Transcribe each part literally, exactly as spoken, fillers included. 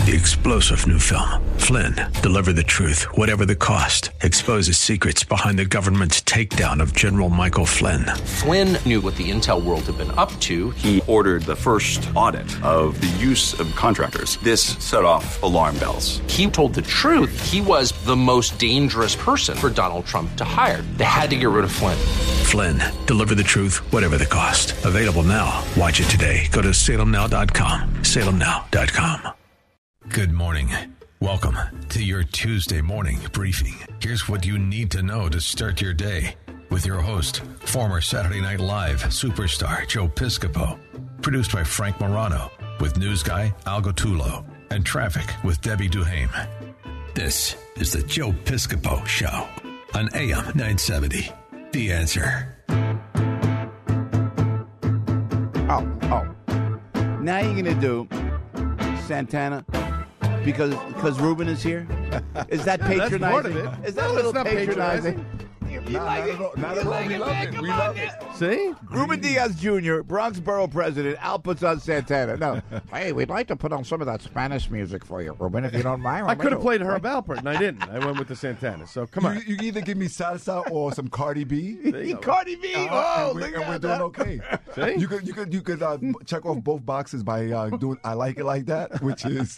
The explosive new film, Flynn, deliver the truth, whatever the cost, exposes secrets behind the government's takedown of General Michael Flynn. Flynn knew what the intel world had been up to. He ordered the first audit of the use of contractors. This set off alarm bells. He told the truth. He was the most dangerous person for Donald Trump to hire. They had to get rid of Flynn. Flynn, deliver the truth, whatever the cost. Available now. Watch it today. Go to salem now dot com. salem now dot com. Good morning. Welcome to your Tuesday morning briefing. Here's what you need to know to start your day with your host, former Saturday Night Live superstar Joe Piscopo. Produced by Frank Morano with news guy Al Gottulo and traffic with Debbie Duhame. This is the Joe Piscopo Show on A M nine seventy. The Answer. Oh, oh. Now you're going to do Santana because because Ruben is here? Is that patronizing? That's part of it. Is that No, a little it's not patronizing? patronizing. You, you No, like not it? at all. Not You at all. like We it, love man? it. Come We on, love man. it. See? Ruben Diaz Junior, Bronx Borough President, Al puts on Santana. No. Hey, we'd like to put on some of that Spanish music for you, Ruben, if you don't mind. I could have played Herb Alpert, and I didn't. I went with the Santana. So come on. You, you can either give me salsa or some Cardi B. Cardi B. Uh, oh, and we're, look and at we're that. doing okay. See? You could you could you could uh, check off both boxes by uh, doing I like it like that, which is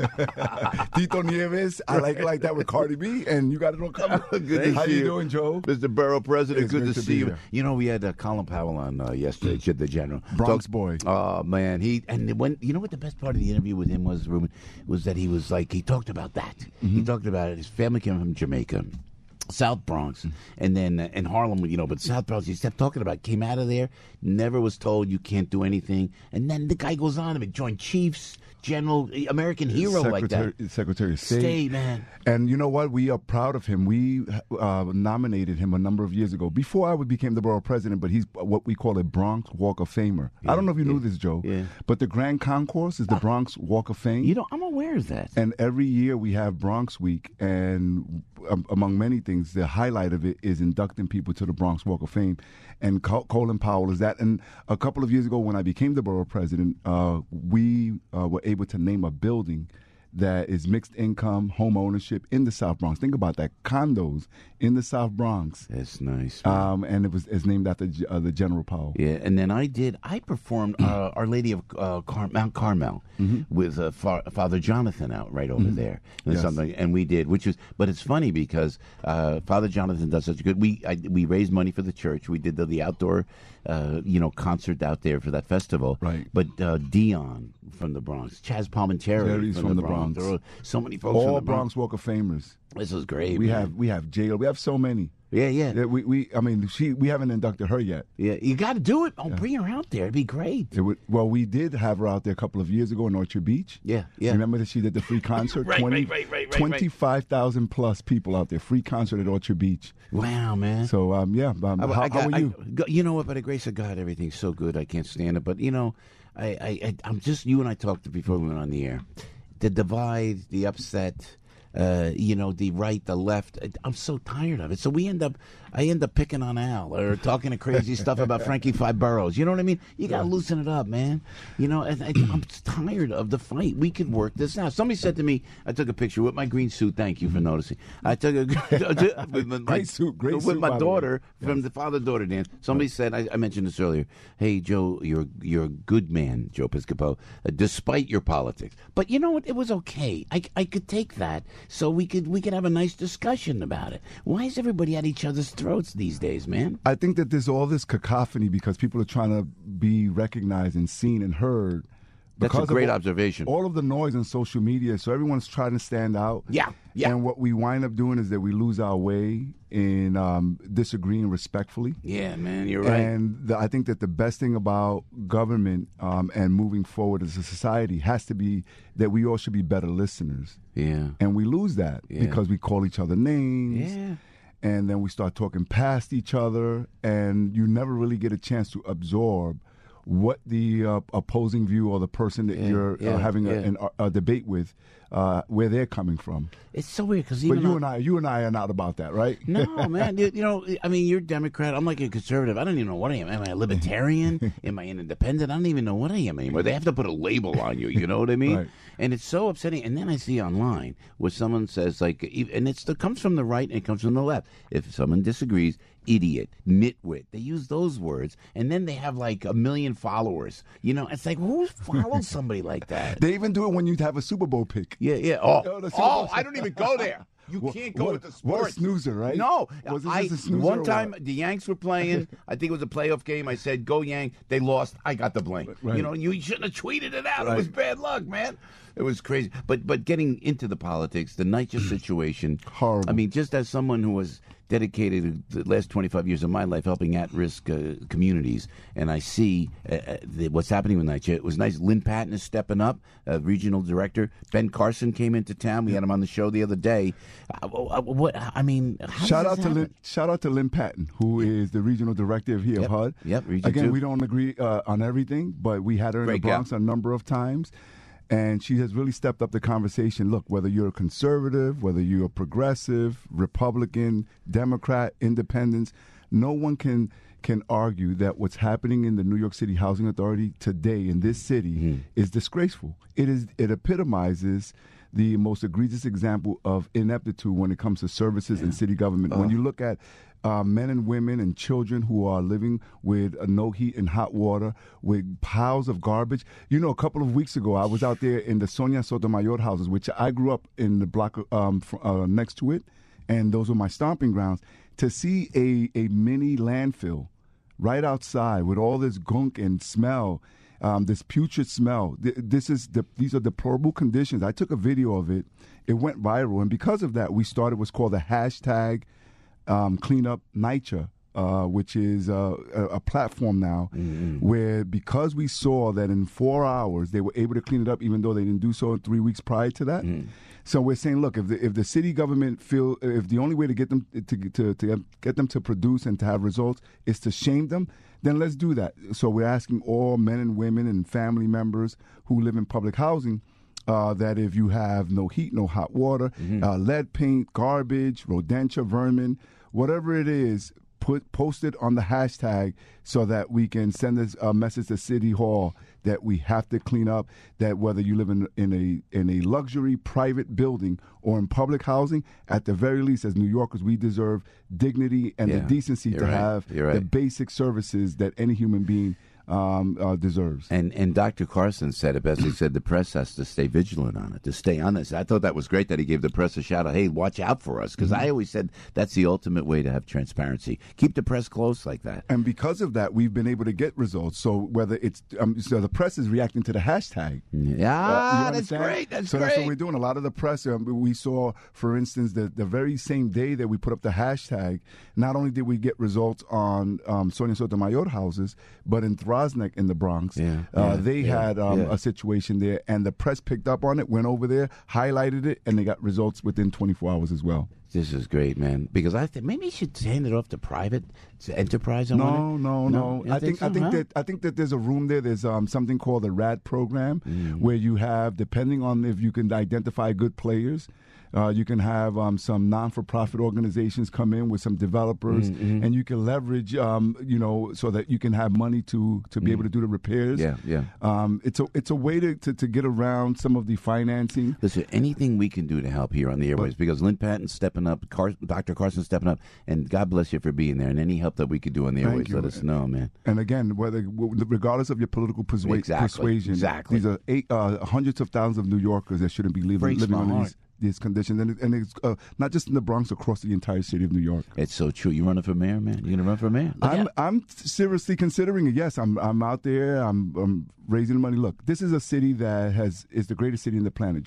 Tito Nieves. I like it like that with Cardi B, and you got it all covered. Good to How see you you. doing, Joe? Mister Borough President, It's good, good to to see be you. here. You know, we had uh, Colin Powell on uh, yesterday, the general. Bronx Talk- boy. Oh, man. He And when you know what the best part of the interview with him was, Ruben, was that he was like, he talked about that. Mm-hmm. He talked about it. His family came from Jamaica. South Bronx, and then uh, in Harlem, you know, but South Bronx, he kept talking about, came out of there, never was told you can't do anything. And then the guy goes on to join Chiefs, General, American hero like Secretary, that. Secretary of State. Stay, man. And you know what? We are proud of him. We uh, nominated him a number of years ago, before I became the borough president, but he's what we call a Bronx Walk of Famer. Yeah, I don't know if you yeah, knew this, Joe, yeah. but the Grand Concourse is the Bronx Walk of Fame. You know, I'm aware of that. And every year we have Bronx Week, and um, among many things, the highlight of it is inducting people to the Bronx Walk of Fame. And Col- Colin Powell is that. And a couple of years ago, when I became the borough president, uh, we uh, were able to name a building that is mixed income home ownership in the South Bronx. Think about that, condos in the South Bronx. That's nice. man. Um, and it was it's named after G- uh, the General Powell. Yeah, and then I did. I performed uh, Our Lady of uh, Car- Mount Carmel with uh, Fa- Father Jonathan out right over there, and Yes. something. And we did, which is, but it's funny because uh, Father Jonathan does such a good. We I, we raised money for the church. We did the, the outdoor, uh, you know, concert out there for that festival. Right. But uh, Dion from the Bronx, Chaz Palminteri Terry's from, the Bronx. There were so many folks from All the Bronx Bronx. Walk of Famers. This was great. We man. have we have J L. We have so many. Yeah, yeah, Yeah, we, we I mean she we haven't inducted her yet. yeah. You got to do it. Oh, bring her out there. It'd be great. It would, well, we did have her out there a couple of years ago in Orchard Beach. Yeah, yeah. Remember that she did the free concert? Right, right, right, right, right, right. twenty-five thousand plus people out there, free concert at Orchard Beach. Wow, man. So, um, yeah, um, I- how, I got- how are you? I- go- you know what? By the grace of God, everything's so good. I can't stand it. But you know, I, I, I I'm just you and I talked before we went on the air. The divide, the upset. Uh, you know, the right, the left. I- I'm so tired of it. So we end up, I end up picking on Al or talking to crazy stuff about Frankie Five Boroughs. You know what I mean? You got to loosen it up, man. You know, and I, I'm tired of the fight. We could work this out. Somebody said to me, I took a picture with my green suit. Thank you for noticing. I took a with my, Great suit, great with suit, my by the way. daughter from the father-daughter dance. Somebody said, I, I mentioned this earlier. Hey, Joe, you're you're a good man, Joe Piscopo, uh, despite your politics. But you know what? It was okay. I, I could take that, so we could we could have a nice discussion about it. Why is everybody at each other's throats these days, man? I think that there's all this cacophony because people are trying to be recognized and seen and heard. That's a because of great all- observation. All of the noise on social media, so everyone's trying to stand out. Yeah, yeah. And what we wind up doing is that we lose our way in um, disagreeing respectfully. Yeah, man, you're right. And the, I think that the best thing about government um, and moving forward as a society has to be that we all should be better listeners. Yeah. And we lose that Yeah. because we call each other names. Yeah. And then we start talking past each other, and you never really get a chance to absorb what the uh, opposing view or the person that Yeah, you're yeah, uh, having a, yeah. an, a debate with, uh, where they're coming from. It's so weird because But even you on- and I, you and I are not about that, right? No, man. You, you know, I mean, you're Democrat. I'm like a conservative. I don't even know what I am. Am I a libertarian? Am I an independent? I don't even know what I am anymore. They have to put a label on you. You know what I mean? Right. And it's so upsetting. And then I see online where someone says, like, and it's, it comes from the right and it comes from the left. If someone disagrees, idiot, nitwit. They use those words, and then they have like a million followers. You know, it's like, who follows somebody like that? They even do it when you have a Super Bowl pick. Yeah, yeah. Oh, Oh, the Super oh Bowl- I don't even go there. You What- can't go what- with the what a sports. snoozer, right? No. Was this I, just a snoozer one or time, what? the Yanks were playing. I think it was a playoff game. I said, go Yank. They lost. I got the blame. Right. You know, you shouldn't have tweeted it out. Right. It was bad luck, man. It was crazy. But but getting into the politics, the NYCHA situation. Horrible. I mean, just as someone who was dedicated the last twenty-five years of my life helping at-risk uh, communities, and I see uh, uh, the, what's happening with NYCHA. It was nice. Lynn Patton is stepping up, uh, regional director. Ben Carson came into town. We had him on the show the other day. Uh, uh, what I mean, how Shout does out this to happen? Lynn, shout out to Lynn Patton, who is the regional director of here Yep. of H U D. Yep, Region Again, two. we don't agree uh, on everything, but we had her in Great the Bronx gal. a number of times, and she has really stepped up the conversation. Look, whether you're a conservative, whether you're a progressive, Republican, Democrat, Independents, no one can can argue that what's happening in the New York City Housing Authority today in this city Mm-hmm. is disgraceful. It is it epitomizes the most egregious example of ineptitude when it comes to services in city government. When you look at uh, men and women and children who are living with uh, no heat and hot water, with piles of garbage. You know, a couple of weeks ago, I was out there in the Sonia Sotomayor houses, which I grew up in the block um, fr- uh, next to it, and those were my stomping grounds. To see a, a mini landfill right outside with all this gunk and smell, um, this putrid smell. Th- this is the, these are deplorable conditions. I took a video of it. It went viral, and because of that, we started what's called the hashtag um, Clean Up NYCHA, uh, which is uh, a, a platform now where because we saw that in four hours they were able to clean it up, even though they didn't do so in three weeks prior to that. So we're saying, look, if the, if the city government feel if the only way to get them to, to to get them to produce and to have results is to shame them, then let's do that. So we're asking all men and women and family members who live in public housing uh, that if you have no heat, no hot water, uh, lead paint, garbage, rodentia, vermin, whatever it is, put post it on the hashtag so that we can send this uh, message to City Hall that we have to clean up. That whether you live in in a in a luxury private building or in public housing, at the very least, as New Yorkers, we deserve dignity and Yeah, the decency you're to right, have you're the right. basic services that any human being um, uh, deserves. And and Doctor Carson said it best. He said the press has to stay vigilant on it, to stay on this. I thought that was great that he gave the press a shout out. Hey, watch out for us, because I always said that's the ultimate way to have transparency. Keep the press close like that. And because of that, we've been able to get results. So whether it's um, so the press is reacting to the hashtag. Yeah, Uh, you that's understand? great. That's so great. that's what we're doing. A lot of the press, um, we saw, for instance, the, the very same day that we put up the hashtag, not only did we get results on um, Sonia Sotomayor houses, but in Throsneck in the Bronx, Yeah, uh, yeah, they yeah, had um, yeah. a situation there, and the press picked up on it, went over there, highlighted it, and they got results within twenty-four hours as well. This is great, man. Because I think maybe you should hand it off to private to enterprise. I No, wonder. no, no. You I think so, I think huh? that I think that there's a room there. There's um, something called the R A D program, where you have, depending on if you can identify good players, uh, you can have um, some non-for-profit organizations come in with some developers, and you can leverage, um, you know, so that you can have money to to be able to do the repairs. Yeah, yeah. Um, it's a it's a way to, to, to get around some of the financing. Listen, anything we can do to help here on the airways, because Lynn Patton's stepping up, Car- Doctor Carson's stepping up, and God bless you for being there. And any help that we could do on the Thank airways, you. let us know, man. And again, whether regardless of your political persua- Exactly, persuasion, exactly. these are eight, uh, hundreds of thousands of New Yorkers that shouldn't be living, Breaks living my under heart. these, these conditions, and, it, and it's uh, not just in the Bronx, across the entire city of New York. It's so true. You running for mayor, man? You gonna run for mayor? Look I'm out. I'm seriously considering it. Yes, I'm I'm out there. I'm I'm raising money. Look, this is a city that has is the greatest city in the planet, Joe.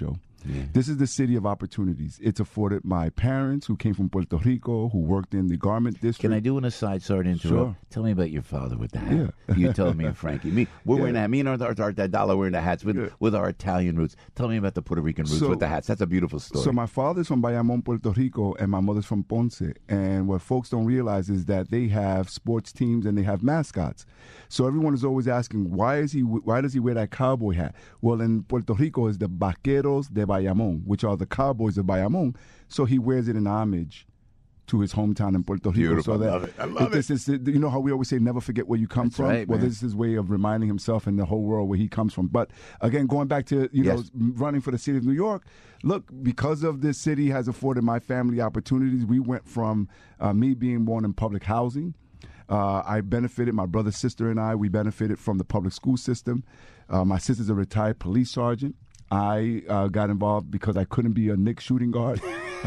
Yeah. This is the city of opportunities. It's afforded my parents who came from Puerto Rico, who worked in the garment district. Can I do an aside? Sorry to interrupt. Sure. Tell me about your father with the hat. Yeah. You told me and Frankie. Me, we're Yeah. wearing that. Me and our, our, our dollar wearing the hats with, Yeah. with our Italian roots. Tell me about the Puerto Rican roots So- with the hats. That's a beautiful story. So my father's from Bayamón, Puerto Rico, and my mother's from Ponce. And what folks don't realize is that they have sports teams and they have mascots. So everyone is always asking, why is he? Why does he wear that cowboy hat? Well, in Puerto Rico, is the Vaqueros de Bayamón, which are the Cowboys of Bayamón. So he wears it in homage to his hometown in Puerto Rico. Beautiful. So that I love it. I love this is, you know how we always say, never forget where you come That's from. right, well, man. this is his way of reminding himself and the whole world where he comes from. But again, going back to you Yes. know running for the city of New York. Look, because of this city has afforded my family opportunities, we went from uh, me being born in public housing. Uh, I benefited, my brother, sister, and I, we benefited from the public school system. Uh, my sister's a retired police sergeant. I uh, got involved because I couldn't be a Knicks shooting guard.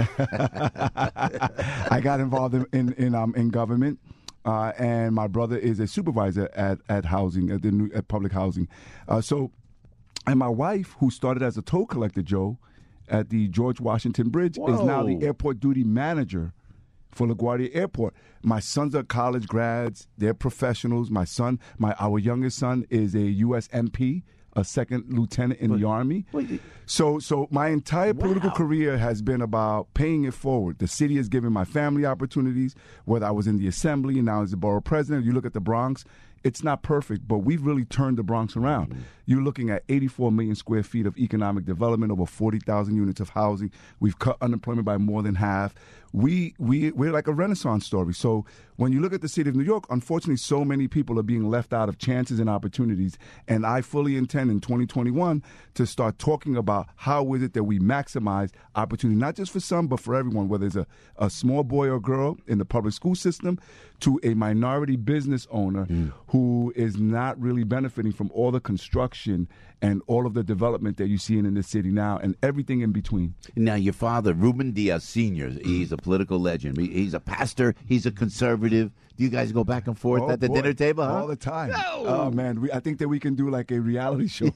I got involved in in, in, um, in government. Uh, and my brother is a supervisor at, at housing, at, the new, at public housing. Uh, so, and my wife, who started as a toll collector, Joe, at the George Washington Bridge, is now the Whoa. airport duty manager for LaGuardia Airport. My sons are college grads. They're professionals. My son, my our youngest son, is a U S M P, a second lieutenant in the Army. Wait. So, so my entire political Wow. career has been about paying it forward. The city has given my family opportunities, whether I was in the assembly and now as the borough president. You look at the Bronx, it's not perfect, but we've really turned the Bronx around. Mm-hmm. You're looking at eighty-four million square feet of economic development, over forty thousand units of housing. We've cut unemployment by more than half. We, we, we're like a Renaissance story. So when you look at the city of New York, unfortunately, so many people are being left out of chances and opportunities. And I fully intend in twenty twenty-one to start talking about how is it that we maximize opportunity, not just for some, but for everyone, whether it's a, a small boy or girl in the public school system to a minority business owner mm. who is not really benefiting from all the construction and all of the development that you see in, in this city now and everything in between. Now, your father, Ruben Diaz Senior, he's a political legend. He- He's a pastor. He's a conservative. Do you guys go back and forth Oh, at the boy. dinner table? Huh? All the time. Oh, man. We, I think that we can do like a reality show.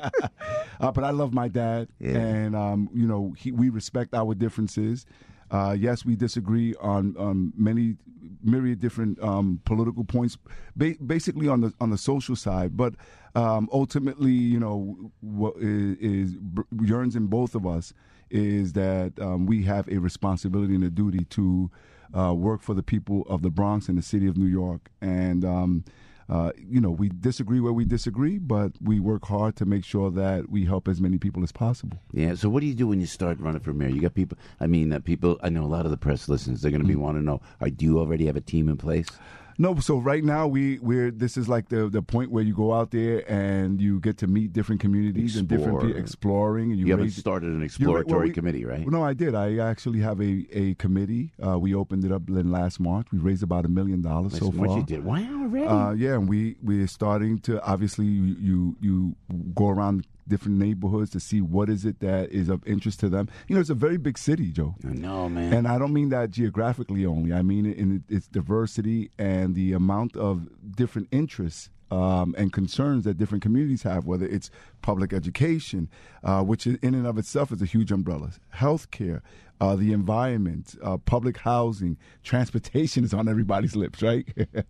uh, but I love my dad. Yeah. And, um, you know, he, we respect our differences. Uh, yes, we disagree on um, many myriad different um, political points, ba- basically on the on the social side. But um, ultimately, you know, what is, is yearns in both of us is that um, we have a responsibility and a duty to uh, work for the people of the Bronx and the city of New York. And um, uh, you know, we disagree where we disagree, but we work hard to make sure that we help as many people as possible. Yeah. So, what do you do when you start running for mayor? You got people. I mean, uh, people. I know a lot of the press listens. They're going to be Mm-hmm. want to know: are, do you already have a team in place? No, so right now we we're this is like the the point where you go out there and you get to meet different communities and different Explore. people exploring. And you You haven't raise- started an You're right. exploratory Well, we- committee, right? No, I did. I actually have a, a committee. Uh, we opened it up in last March. We raised about a million dollars so Listen, what far. you did? Wow, already. Uh, yeah, and we we're starting to obviously you, you you go around different neighborhoods to see what is it that is of interest to them. You know, it's a very big city, Joe. I know, man. And I don't mean that geographically only. I mean it in its diversity and the amount of different interests um, and concerns that different communities have, whether it's public education, uh, which in and of itself is a huge umbrella, healthcare, uh, the environment, uh, public housing, transportation is on everybody's lips, right?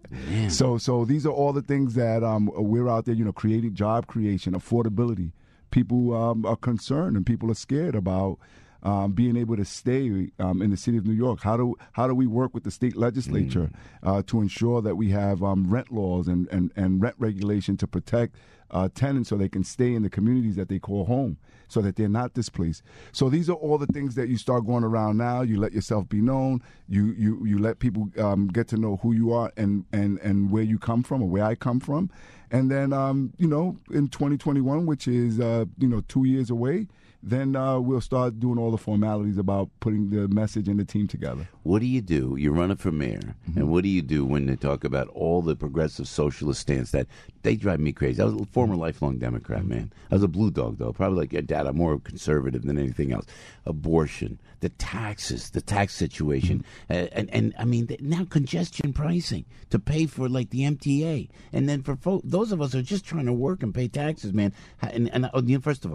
so, so these are all the things that um, we're out there, you know, creating job creation, affordability. People um, are concerned and people are scared about um, being able to stay um, in the city of New York. How do how do we work with the state legislature mm. uh, to ensure that we have um, rent laws and, and, and rent regulation to protect uh, tenants so they can stay in the communities that they call home, so that they're not displaced. So these are all the things that you start going around now. You let yourself be known. You you, you let people um, get to know who you are and, and, and where you come from or where I come from. And then, um, you know, in twenty twenty-one, which is, uh, you know, two years away, then uh, we'll start doing all the formalities about putting the message and the team together. What do you do? You're running for mayor, mm-hmm. and what do you do when they talk about all the progressive socialist stance that they drive me crazy? I was a former lifelong Democrat, man. I was a blue dog, though. Probably like your dad. I'm more conservative than anything else. Abortion, the taxes, the tax situation, mm-hmm. uh, and, and I mean, now congestion pricing to pay for like the M T A. And then for fo- those of us who are just trying to work and pay taxes, man, and, and uh, first of all,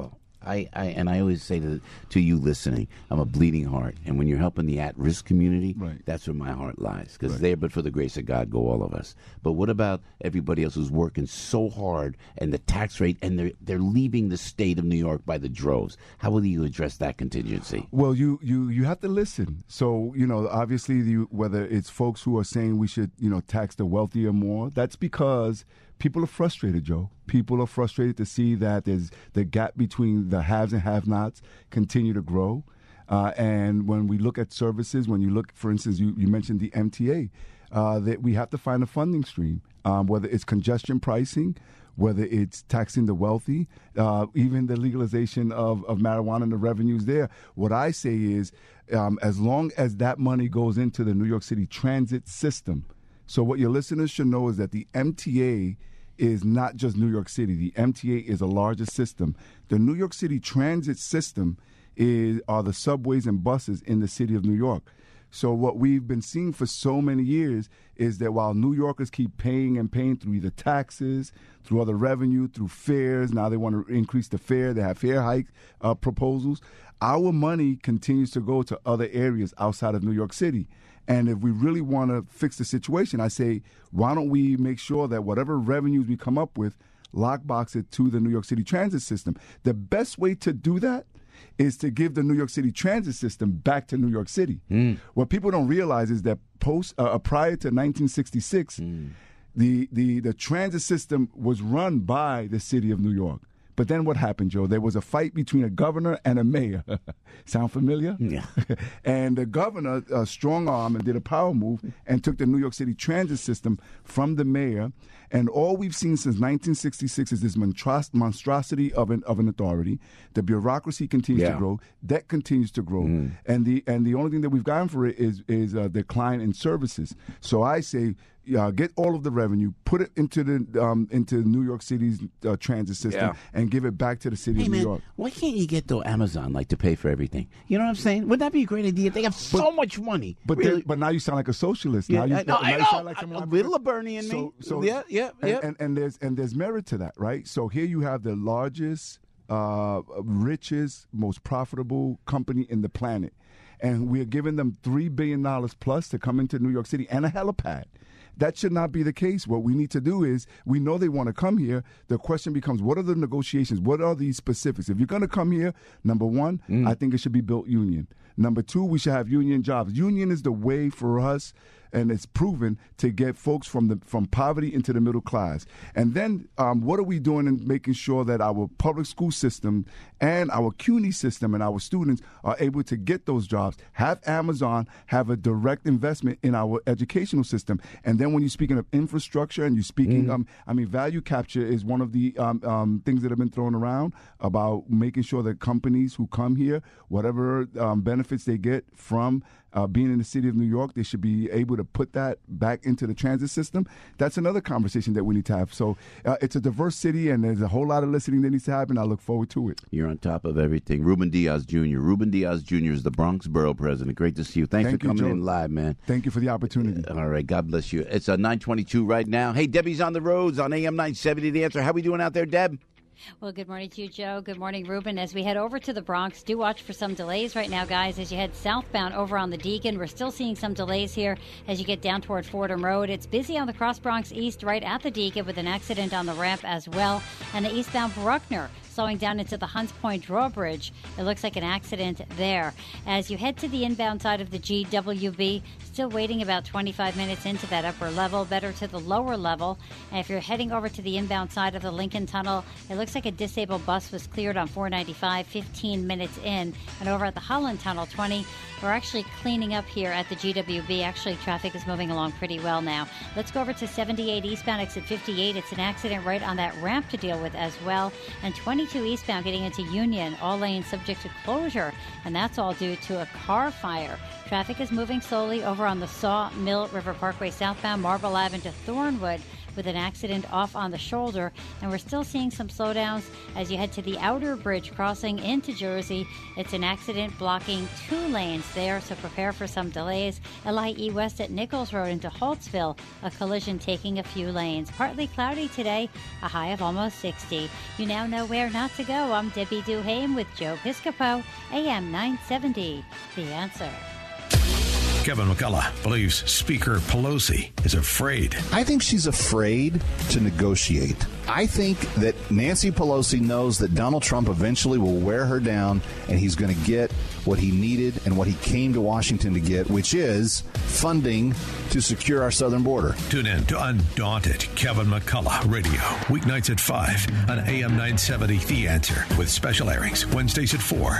I, I and I always say to to you listening, I'm a bleeding heart, and when you're helping the at-risk community, right. that's where my heart lies. Because Right. there, but for the grace of God, go all of us. But what about everybody else who's working so hard, and the tax rate, and they're they're leaving the state of New York by the droves? How will you address that contingency? Well, you, you, you have to listen. So, you know, obviously, you, whether it's folks who are saying we should, you know, tax the wealthier more, that's because people are frustrated, Joe. People are frustrated to see that there's the gap between the haves and have-nots continue to grow. Uh, and when we look at services, when you look, for instance, you, you mentioned the M T A, uh, that we have to find a funding stream, um, whether it's congestion pricing, whether it's taxing the wealthy, uh, even the legalization of, of marijuana and the revenues there. What I say is, um, as long as that money goes into the New York City transit system, so what your listeners should know is that the M T A is not just New York City. The M T A is a larger system. The New York City transit system is are the subways and buses in the city of New York. So what we've been seeing for so many years is that while New Yorkers keep paying and paying through either taxes, through other revenue, through fares, now they want to increase the fare, they have fare hike uh, proposals, our money continues to go to other areas outside of New York City. And if we really want to fix the situation, I say, why don't we make sure that whatever revenues we come up with, lockbox it to the New York City transit system. The best way to do that is to give the New York City transit system back to New York City. Mm. What people don't realize is that post uh, prior to nineteen sixty-six, mm. the, the, the transit system was run by the city of New York. But then what happened, Joe? There was a fight between a governor and a mayor. Sound familiar? Yeah. And the governor uh, strong arm and did a power move and took the New York City transit system from the mayor. And all we've seen since nineteen sixty-six is this monstros- monstrosity of an of an authority. The bureaucracy continues yeah. to grow. Debt continues to grow. Mm. And the and the only thing that we've gotten for it is is a decline in services. So I say, Uh, get all of the revenue, put it into the um, into New York City's uh, transit system, yeah. and give it back to the city hey, of New man, York. Why can't you get though Amazon like to pay for everything? You know what I'm saying? Wouldn't that be a great idea? They have so but, much money. But really. but now you sound like a socialist. Yeah, now you, I, no, now I you know. sound like someone a little of Bernie in so, me. So, yeah, yeah, and, yeah. And, and there's and there's merit to that, right? So here you have the largest, uh, richest, most profitable company in the planet, and we're giving them three billion dollars plus to come into New York City and a helipad. That should not be the case. What we need to do is, we know they want to come here. The question becomes, what are the negotiations? What are the specifics? If you're going to come here, number one, mm. I think it should be built union. Number two, we should have union jobs. Union is the way for us, and it's proven, to get folks from the from poverty into the middle class. And then um, what are we doing in making sure that our public school system and our CUNY system and our students are able to get those jobs, have Amazon have a direct investment in our educational system. And then when you're speaking of infrastructure and you're speaking, mm-hmm. um, I mean, value capture is one of the um, um, things that have been thrown around about making sure that companies who come here, whatever um, benefits they get from Uh, being in the city of New York, they should be able to put that back into the transit system. That's another conversation that we need to have. So uh, it's a diverse city, and there's a whole lot of listening that needs to happen. I look forward to it. You're on top of everything. Ruben Diaz Junior Ruben Diaz Junior is the Bronx Borough President. Great to see you. Thanks Thank for coming you, in live, man. Thank you for the opportunity. Uh, all right. God bless you. It's uh, nine twenty-two right now. Hey, Debbie's on the roads on A M nine seventy. The Answer. How we doing out there, Deb? Well, good morning to you, Joe. Good morning, Ruben. As we head over to the Bronx, do watch for some delays right now, guys. As you head southbound over on the Deacon, we're still seeing some delays here as you get down toward Fordham Road. It's busy on the Cross Bronx East right at the Deacon with an accident on the ramp as well. And the eastbound Bruckner slowing down into the Hunts Point Drawbridge. It looks like an accident there. As you head to the inbound side of the G W B, still waiting about twenty-five minutes into that upper level, better to the lower level. And if you're heading over to the inbound side of the Lincoln Tunnel, it looks like a disabled bus was cleared on four ninety-five, fifteen minutes in. And over at the Holland Tunnel, twenty, we're actually cleaning up here at the G W B. Actually, traffic is moving along pretty well now. Let's go over to seventy-eight eastbound, exit fifty-eight. It's an accident right on that ramp to deal with as well. And twenty-two eastbound getting into Union, all lanes subject to closure. And that's all due to a car fire. Traffic is moving slowly over on the Saw Mill River Parkway southbound, Marble Avenue to Thornwood. with an accident off on the shoulder, and we're still seeing some slowdowns as you head to the outer bridge crossing into Jersey. It's an accident blocking two lanes there, so prepare for some delays. L I E West at Nichols Road into Holtzville, a collision taking a few lanes. Partly cloudy today, a high of almost sixty. You now know where not to go. I'm Debbie Duhame with Joe Piscopo, A M nine seventy. The Answer. Kevin McCullough believes Speaker Pelosi is afraid. I think she's afraid to negotiate. I think that Nancy Pelosi knows that Donald Trump eventually will wear her down, and he's going to get what he needed and what he came to Washington to get, which is funding to secure our southern border. Tune in to Undaunted Kevin McCullough Radio, weeknights at five on A M nine seventy The Answer, with special airings Wednesdays at four.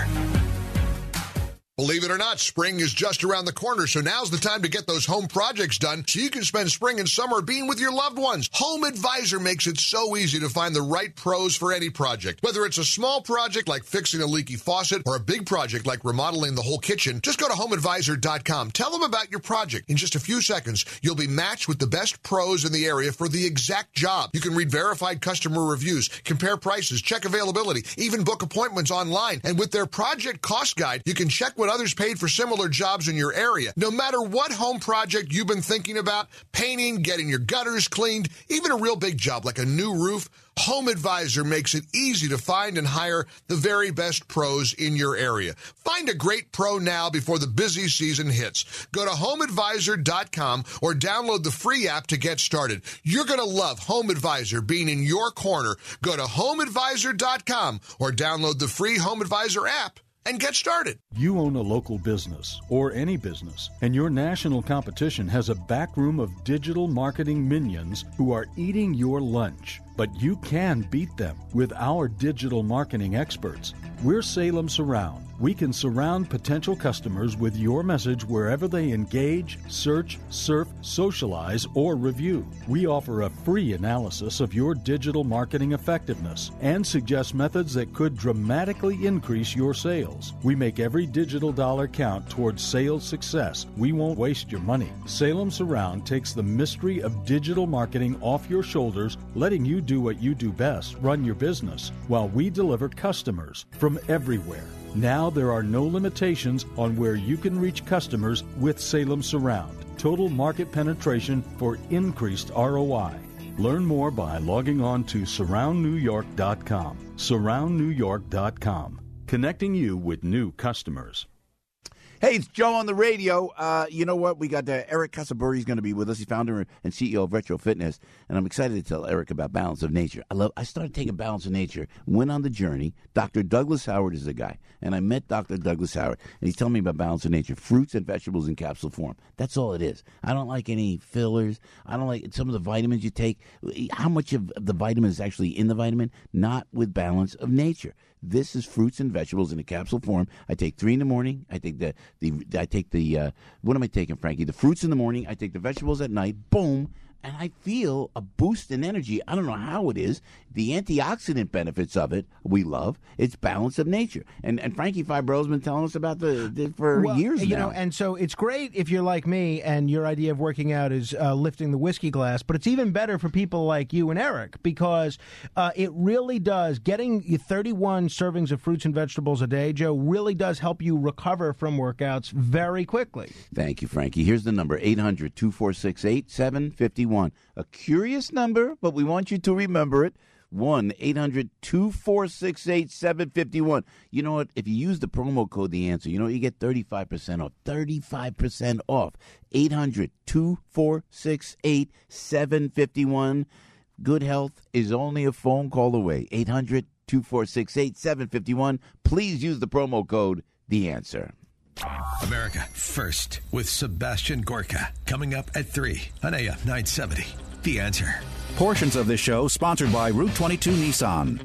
Believe it or not, spring is just around the corner, so now's the time to get those home projects done so you can spend spring and summer being with your loved ones. Home Advisor makes it so easy to find the right pros for any project. Whether it's a small project like fixing a leaky faucet or a big project like remodeling the whole kitchen, just go to home advisor dot com. Tell them about your project. In just a few seconds, you'll be matched with the best pros in the area for the exact job. You can read verified customer reviews, compare prices, check availability, even book appointments online. And with their project cost guide, you can check what others paid for similar jobs in your area. No matter what home project you've been thinking about, painting, getting your gutters cleaned, even a real big job like a new roof, Home Advisor makes it easy to find and hire the very best pros in your area. Find a great pro now before the busy season hits. Go to home advisor dot com or download the free app to get started. You're going to love Home Advisor being in your corner. Go to home advisor dot com or download the free Home Advisor app and get started. You own a local business or any business, and your national competition has a backroom of digital marketing minions who are eating your lunch. But you can beat them with our digital marketing experts. We're Salem Surround. We can surround potential customers with your message wherever they engage, search, surf, socialize, or review. We offer a free analysis of your digital marketing effectiveness and suggest methods that could dramatically increase your sales. We make every digital dollar count towards sales success. We won't waste your money. Salem Surround takes the mystery of digital marketing off your shoulders, letting you do what you do best, run your business, while we deliver customers from everywhere. Now there are no limitations on where you can reach customers with Salem Surround. Total market penetration for increased R O I. Learn more by logging on to surround new york dot com. surround new york dot com. Connecting you with new customers. Hey, it's Joe on the radio. Uh, you know what? We got uh, Eric Casaburi is going to be with us. He's founder and C E O of Retro Fitness, and I'm excited to tell Eric about Balance of Nature. I love. I started taking Balance of Nature, went on the journey. Doctor Douglas Howard is the guy, and I met Doctor Douglas Howard, and he's telling me about Balance of Nature, fruits and vegetables in capsule form. That's all it is. I don't like any fillers. I don't like some of the vitamins you take. How much of the vitamin is actually in the vitamin? Not with Balance of Nature. This is fruits and vegetables in a capsule form. I take three in the morning. I take the, the I take the, uh, what am I taking, Frankie? The fruits in the morning. I take the vegetables at night. Boom. And I feel a boost in energy. I don't know how it is. The antioxidant benefits of it, we love. It's Balance of Nature. And and Frankie Fibro has been telling us about the, the for well, years you now. know, and so it's great if you're like me and your idea of working out is uh, lifting the whiskey glass, but it's even better for people like you and Eric because uh, it really does. Getting thirty-one servings of fruits and vegetables a day, Joe, really does help you recover from workouts very quickly. Thank you, Frankie. Here's the number, eight hundred, two four six, eight seven five one. A curious number, but we want you to remember it. one eight hundred, two four six, eight seven five one. You know what? If you use the promo code The Answer, you know you get thirty-five percent off. thirty-five percent off. eight hundred, two four six, eight seven five one. Good health is only a phone call away. eight hundred, two four six, eight seven five one. Please use the promo code The Answer. America First with Sebastian Gorka. Coming up at three on A M nine seventy. The Answer. Portions of this show sponsored by Route twenty-two Nissan.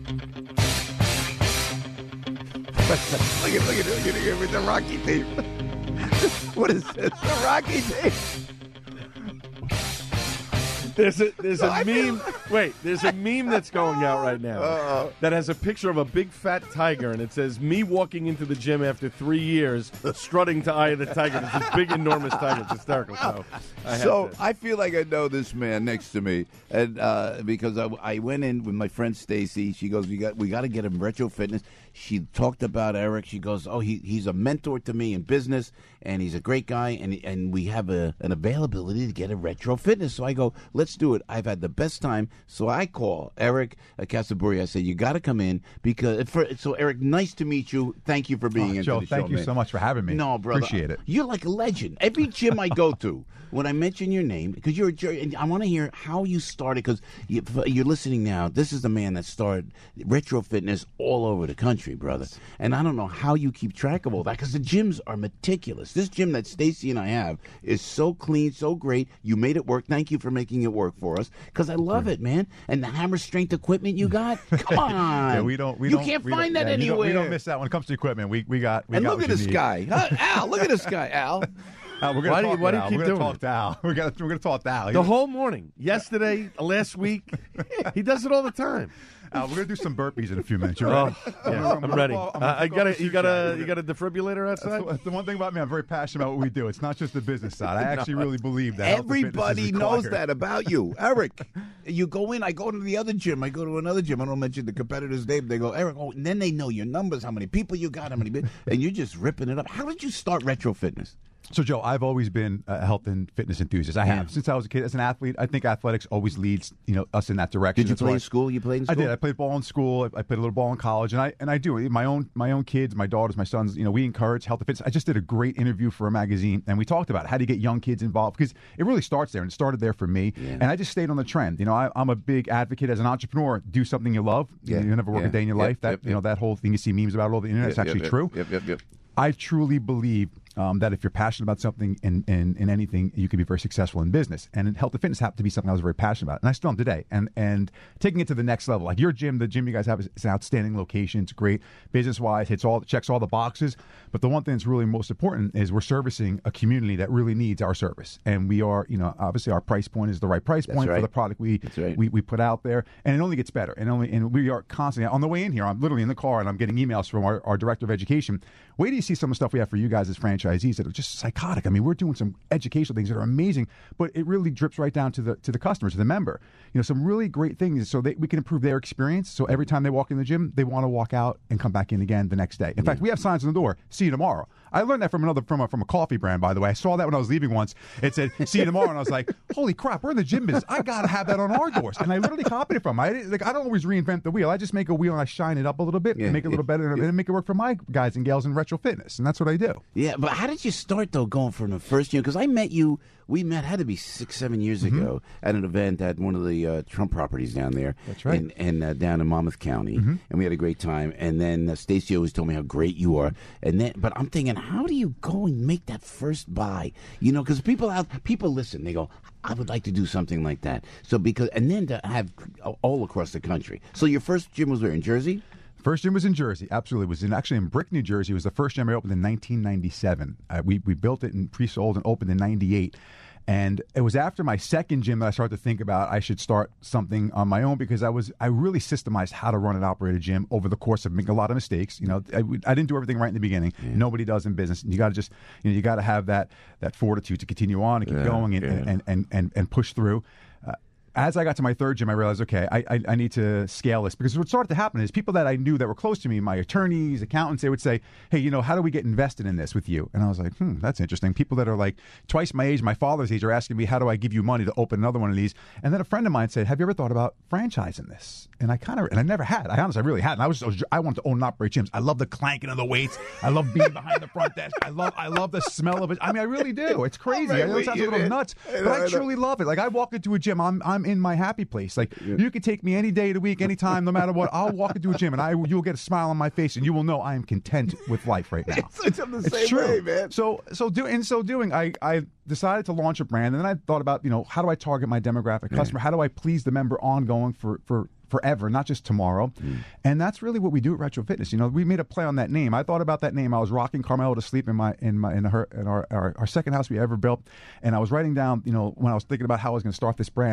look at look at look at with the Rocky tape. What is this? The Rocky tape. There's a there's No, a I feel- meme. Wait, there's a meme that's going out right now Uh-oh. that has a picture of a big fat tiger, and it says me walking into the gym after three years, strutting to Eye of the Tiger. It's this big, enormous tiger. It's hysterical. So, I have So to- I feel like I know this man next to me, and uh, because I, I went in with my friend Stacy. She goes, "We got we got to get him retro fitness." She talked about Eric. She goes, "Oh, he he's a mentor to me in business, and he's a great guy, and and we have a an availability to get a retro fitness." So I go, "Let's do it." I've had the best time. So I call Eric uh, Casaburi. I said, "You got to come in because for so Eric, nice to meet you. Thank you for being Oh, into Joe, the show, thank you man." so much for having me. No, brother, Appreciate it. You're like a legend. Every gym I go to, when I mention your name, because you're a jerk, and I want to hear how you started. Because you, you're listening now. This is the man that started retro fitness all over the country, brother. And I don't know how you keep track of all that because the gyms are meticulous. This gym that Stacy and I have is so clean, so great. You made it work. Thank you for making it work for us because I love it, man. And the hammer strength equipment you got. Come on. Yeah, we don't. We you don't, can't we find don't, that yeah, you anywhere. don't- we don't miss that when it comes to equipment. We we got. We and got look what at you this need. guy. Huh? Al, look at this guy, Al. Al, we're gonna Why do you- talk why to do you Al. keep We're gonna doing talk it? to Al. We're gonna we're gonna talk to Al. the whole morning, yesterday, last week, he does it all the time. Al, we're gonna do some burpees in a few minutes. You Oh, ready? yeah, I'm ready. I'm gonna Uh, I go got off a, you the got suit a jacket. you got a defibrillator That's outside. the, that's the one thing about me. I'm very passionate about what we do. It's not just the business side. I actually really believe that health and fitness is Everybody knows required. that about you, Eric. You go in. I go to the other gym. I go to another gym. I don't mention the competitor's name. They go, Eric. Oh, and then they know your numbers, how many people you got, how many, and you're just ripping it up. How did you start retro fitness? So, Joe, I've always been a health and fitness enthusiast. I have since I was a kid. As an athlete, I think athletics always leads, you know, us in that direction. Did you That's play why- in school? You played in I school? did. I played ball in school. I, I played a little ball in college, and I and I do my own my own kids, my daughters, my sons. You know, we encourage health and fitness. I just did a great interview for a magazine, and we talked about how to get young kids involved because it really starts there, and it started there for me. And I just stayed on the trend. You know, I, I'm a big advocate as an entrepreneur. Do something you love. Yeah. You never work Yeah. a day in your Yep. life. That Yep. you know that whole thing you see memes about all over the internet. Yep, It's actually yep, true. Yep, yep, yep. I truly believe um, that if you're passionate about something in, in, in anything, you can be very successful in business. And in health and fitness happened to be something I was very passionate about, and I still am today. And and taking it to the next level, like your gym, the gym you guys have is, is an outstanding location. It's great business wise, hits all checks all the boxes. But the one thing that's really most important is we're servicing a community that really needs our service, and we are, you know, obviously our price point is the right price That's point right. for the product we, That's right. we we put out there, and it only gets better. And only and we are constantly on the way in here. I'm literally in the car, and I'm getting emails from our, our director of education. Wait till you see some of the stuff we have for you guys as franchisees that are just psychotic. I mean, we're doing some educational things that are amazing, but it really drips right down to the to the customer, to the member. You know, some really great things so that we can improve their experience. So every time they walk in the gym, they want to walk out and come back in again the next day. In fact, we have signs on the door. See you tomorrow. I learned that from another from a, from a coffee brand, by the way. I saw that when I was leaving once. It said "See you tomorrow," and I was like, "Holy crap, we're in the gym business. I gotta have that on our doors." And I literally copied it from. 'em. I didn't- like I don't always reinvent the wheel. I just make a wheel and I shine it up a little bit Yeah, and make it a little better and make it work for my guys and gals in retro fitness. And that's what I do. Yeah, but how did you start though, going from the first year? Because I met you. We met had to be six, seven years Mm-hmm. ago at an event at one of the uh, Trump properties down there. That's right. And, and uh, down in Monmouth County, Mm-hmm. and we had a great time. And then uh, Stacey always told me how great you are. And then, but I'm thinking, how do you go and make that first buy? You know, because people out, people listen. They go, I would like to do something like that. So because, and then to have all across the country. So your first gym was where, in Jersey? First gym was in Jersey. Absolutely, it was in actually in Brick, New Jersey. It was the first gym I opened in nineteen ninety-seven. Uh, we we built it and pre-sold and opened in ninety-eight. And it was after my second gym that I started to think about I should start something on my own because I was I really systemized how to run and operate a gym over the course of making a lot of mistakes. You know, I, I didn't do everything right in the beginning. Yeah. Nobody does in business. You got to just you know you got to have that that fortitude to continue on and keep yeah, going and, yeah. and, and, and and push through. Uh, As I got to my third gym, I realized, okay, I, I I need to scale this because what started to happen is people that I knew that were close to me, my attorneys, accountants, they would say, hey, you know, how do we get invested in this with you? And I was like, hmm, that's interesting. People that are like twice my age, my father's age, are asking me, how do I give you money to open another one of these? And then a friend of mine said, have you ever thought about franchising this? And I kind of, and I never had. I honestly, I really hadn't. I was, I was, I wanted to own and operate gyms. I love the clanking of the weights. I love being behind the front desk. I love, I love the smell of it. I mean, I really do. It's crazy. I know it sounds a little nuts, but I truly love it. Like I walk into a gym, I'm, I'm in my happy place. Like you could take me any day of the week, anytime, no matter what. I'll walk into a gym and I, you'll get a smile on my face, and you will know I am content with life right now. It's, it's the It's same true, way, man. So, so do in so doing, I, I decided to launch a brand, and then I thought about, you know, how do I target my demographic customer? How do I please the member ongoing for for forever, not just tomorrow? Mm. And that's really what we do at Retro Fitness. You know, we made a play on that name. I thought about that name. I was rocking Carmelo to sleep in my in my in her in our, our our second house we ever built, and I was writing down, you know, when I was thinking about how I was going to start this brand.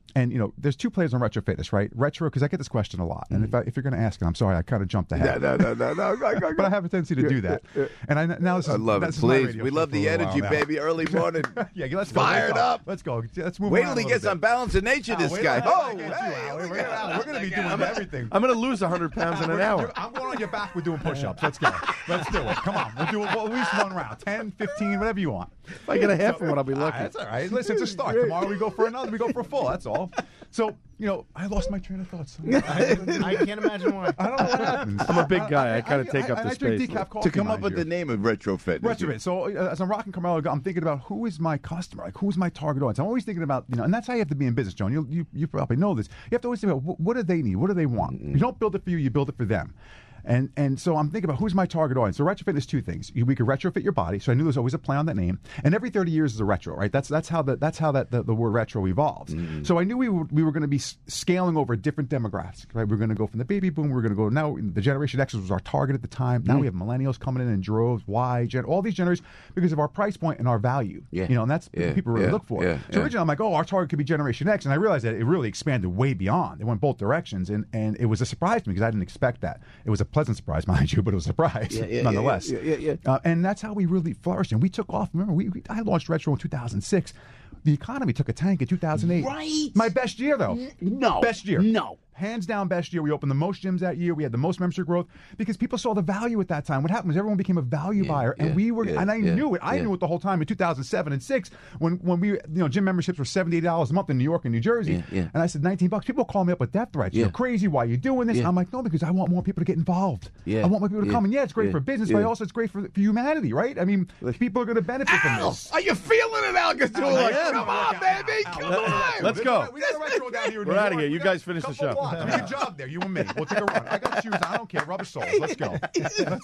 And, you know, there's two plays on retro fitness, right? Retro, because I get this question a lot. And if, I, if you're going to ask it, I'm sorry, I kind of jumped ahead. No, no, no, no, no, no. But I have a tendency to do that. And I now this is, I love it. this is my Please, radio we show love for a the little energy, while now. baby. Early morning. Yeah, let's go. Fired let's go. up. Let's go. Let's move Wait on till he a gets little on bit. Balance of Nature, Oh, this wait guy. till I Oh, get you, hey, Al. look We're at that. going to be doing I'm everything. I'm going to lose one hundred pounds in an hour. I'm going on your back. We're doing push-ups. Let's go. Let's do it. Come on. We'll do well, at least one round. ten, fifteen, whatever you want. If I get a half of one, I'll be lucky. Ah, that's all right. Listen, it's a start. Tomorrow we go for another. We go for a full. That's all. So, you know, I lost my train of thoughts. I, I can't imagine why. I don't know what happens. I'm a big guy. I kind of take I, up I, the I drink space. decaf coffee, To come up mind with you. the name of Retro Fitness. Retro Fit. So uh, as I'm rocking Carmelo, I'm thinking about who is my customer, like who's my target audience. I'm always thinking about, you know, and that's how you have to be in business, John. You you, you probably know this. You have to always think about what, what do they need, what do they want. Mm-hmm. You don't build it for you, you build it for them. And and so I'm thinking about who's my target audience. So retrofit is two things. You- We could retrofit your body. So I knew there was always a play on that name. And every thirty years is a retro, right? That's that's how the, that's how that the, the word retro evolves. Mm-hmm. So I knew we were, we were going to be s- scaling over different demographics, right? We are going to go from the baby boom. We're going to go now. The Generation X was our target at the time. Now Mm. we have millennials coming in in droves. Y, gen, all these generations because of our price point and our value. Yeah. You know, and that's Yeah. what people really Yeah. look for. Yeah. So Yeah. originally I'm like, oh, our target could be Generation X, and I realized that it really expanded way beyond. It went both directions, and and it was a surprise to me because I didn't expect that. It was a pleasant surprise, mind you, but it was a surprise Yeah, yeah, nonetheless. yeah, yeah, yeah, yeah. Uh, and that's how we really flourished, and we took off. Remember, we, we I launched Retro in two thousand six. The economy took a tank in two thousand eight. Right. My best year, though. No. Best year. No. Hands down, best year. We opened the most gyms that year. We had the most membership growth because people saw the value at that time. What happened was everyone became a value Yeah, buyer, and yeah, we were. yeah, and I yeah, knew it. I yeah. knew it the whole time in two thousand seven and six when when we you know gym memberships were seventy dollars a month in New York and New Jersey. Yeah, yeah. And I said nineteen bucks. People call me up with death threats. Yeah. You're crazy. Why are you doing this? Yeah. I'm like, no, because I want more people to get involved. Yeah, I want more people to yeah, come. And yeah, it's great yeah, for business, yeah. but also it's great for, for humanity, right? I mean, people are going to benefit from Al, this. are you feeling it, Al Gatula? I am. Come on, baby. Come on. Let's go. We got a retro down here in We're New outta York. here. We You got guys a finish the couple show. blocks. We can jog there, you and me. We'll take a run. I got shoes. I don't care. Rubber soles. Let's go. Let's go.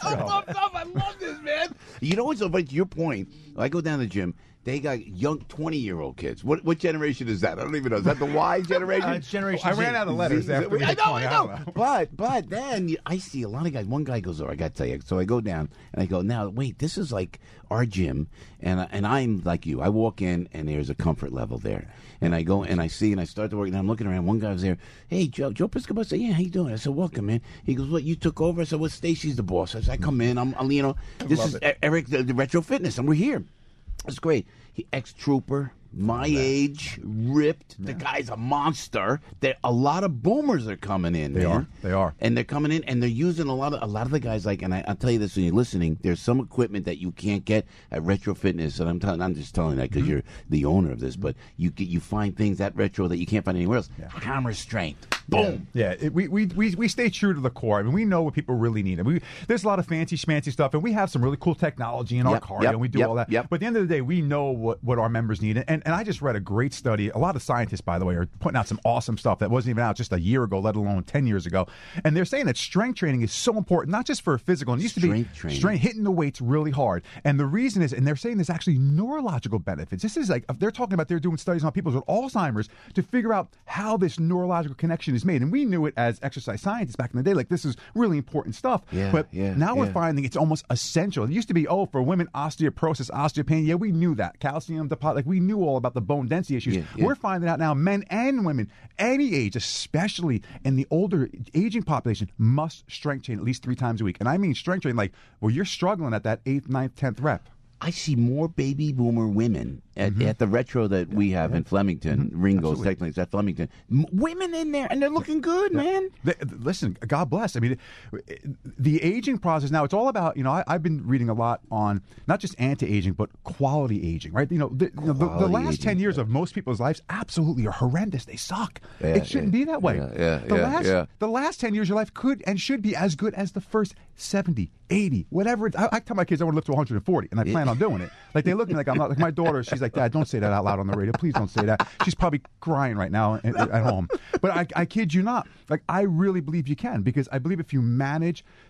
I love this, man. You know what's so funny? To your point, I go down to the gym. They got young twenty-year-old kids. What what generation is that? I don't even know. Is that the Y generation? Uh, it's Generation I Z. ran out of letters Z- after I we know, hit I twenty. know. don't know. But but then you- I see a lot of guys. One guy goes over. I got to tell you. So I go down and I go, now wait, this is like our gym, and I- and I'm like you. I walk in and there's a comfort level there, and I go and I see and I start to work. And I'm looking around. One guy was there. Hey, Joe, Joe Piscopo. I said, yeah, how you doing? I said, welcome, man. He goes, what? You took over? I said, well, Stacy's the boss. I said, I come in. I'm, I'm you know, this love is it. E- Eric the, the Retro Fitness, and we're here. That's great. He ex-trooper, my age, ripped. The guy's a monster. There, a lot of boomers are coming in. They man. are. They are. And they're coming in, and they're using a lot of a lot of the guys. Like, and I, I'll tell you this when you're listening. There's some equipment that you can't get at Retro Fitness, and I'm telling. I'm just telling that because Mm-hmm. you're the owner of this. But you get you find things at Retro that you can't find anywhere else. Hammer strength. Boom. Yeah, it, we, we we we stay true to the core. I mean, we know what people really need. And we there's a lot of fancy schmancy stuff, and we have some really cool technology in our Yep, cardio, yep, and we do yep, all that. yep. But at the end of the day, we know what, what our members need. And and I just read a great study. A lot of scientists, by the way, are putting out some awesome stuff that wasn't even out just a year ago, let alone ten years ago. And they're saying that strength training is so important, not just for physical. And it used to Strength be training. strength hitting the weights really hard. And the reason is, and they're saying there's actually neurological benefits. This is like they're talking about they're doing studies on people with Alzheimer's to figure out how this neurological connection is made. And we knew it as exercise scientists back in the day. Like, this is really important stuff. Yeah, but yeah, now we're yeah. finding it's almost essential. It used to be, oh, for women, osteoporosis, osteopenia. Yeah, we knew that. Calcium deposit. Like, we knew all about the bone density issues. Yeah, yeah. We're finding out now, men and women, any age, especially in the older aging population, must strength train at least three times a week. And I mean strength train like, well, you're struggling at that eighth, ninth, tenth rep. I see more baby boomer women at, at the Retro that we have in Flemington. Ringo's Absolutely. technically it's at Flemington. M- women in there, and they're looking good, man. Th- th- Listen, God bless. I mean, the aging process now, it's all about, you know, I, I've been reading a lot on not just anti-aging, but quality aging, right? You know, the, you know, the, the Quality last aging, ten years of most people's lives absolutely are horrendous. They suck. Yeah, it shouldn't yeah, be that way. yeah, yeah, the, yeah, last, yeah. the last ten years of your life could and should be as good as the first seventy, eighty, whatever. It, I, I tell my kids I want to live to one hundred forty, and I plan on doing it. Like, they look at me like I'm not, like my daughter, she's like, Dad, don't say that out loud on the radio. Please don't say that. She's probably crying right now at, at home. But I, I kid you not. Like, I really believe you can, because I believe if you manage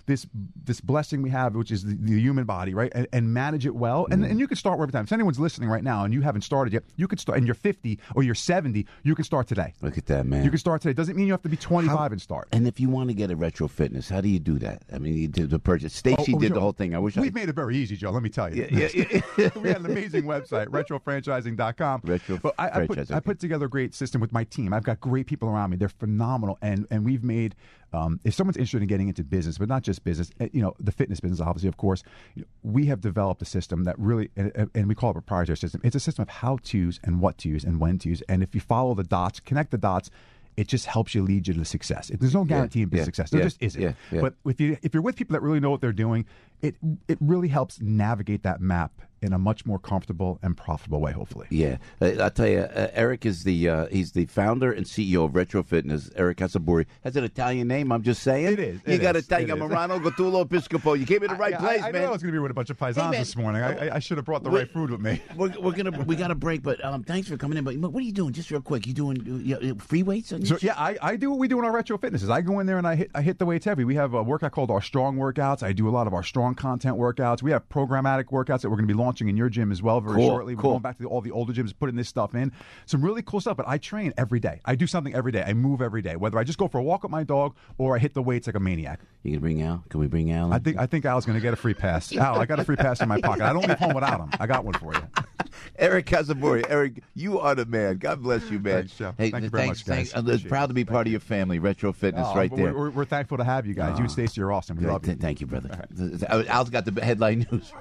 this this blessing we have, which is the, the human body, right? And, and manage it well. And, and you can start wherever time. If anyone's listening right now and you haven't started yet, you could start, and you're fifty or you're seventy, you can start today. Look at that, man. You can start today. Doesn't mean you have to be twenty-five how, and start. And if you want to get a Retro Fitness, how do you do that? I mean, you did the purchase. Stacy oh, oh, did Joe, the whole thing. I wish We've I... made it very easy, Joe. Let me tell you. Yeah, yeah, yeah. We had an amazing website, retro franchising dot com. Retro but I, I, put, okay. I put together a great system with my team. I've got great people around me. They're phenomenal. And, and we've made, um, if someone's interested in getting into business, but not just business, you know, the fitness business, obviously, of course, you know, we have developed a system that really, and, and we call it a proprietary system. It's a system of how to use and what to use and when to use. And if you follow the dots, connect the dots, it just helps you lead you to success. There's no guarantee yeah, in business yeah, success. There yeah, just isn't. yeah, yeah. But if you if you're with people that really know what they're doing, it it really helps navigate that map in a much more comfortable and profitable way, hopefully. Yeah. Uh, I'll tell you, uh, Eric is the uh, he's the founder and C E O of Retro Fitness. Eric Casaburi has an Italian name, I'm just saying. It is. You it got is, Italian. Morano, Gattulo, Episcopo. You came in the right I, place, I, I man. knew I was going to be with a bunch of paisans hey, this morning. I, I should have brought the we're, right food with me. We're, we're gonna we got a break, but um, thanks for coming in. But what are you doing? Just real quick, you doing uh, free weights? On so yeah, I, I do what we do in our Retro Fitnesses. I go in there and I hit I hit the weights heavy. We have a workout called our Strong Workouts. I do a lot of our strong content workouts. We have programmatic workouts that we're going to be launching in your gym as well very cool, shortly. We're cool. going back to the, all the older gyms, putting this stuff in. Some really cool stuff. But I train every day. I do something every day. I move every day. Whether I just go for a walk with my dog or I hit the weights like a maniac. You can bring Al? Can we bring Al? I think I think Al's going to get a free pass. Al, I got a free pass in my pocket. I don't leave home without him. I got one for you. Eric Casaburi. Eric, you are the man. God bless you, man. Thanks, Joe. Hey, Thank you very thanks, much, guys. Thanks. I'm uh, proud to be part of your family, Retro Fitness, Oh, right we're, there. We're, we're thankful to have you guys. Oh. You and Stacey are awesome. We Yeah, love you. th- Thank you, brother. Right. Al's got the headline news.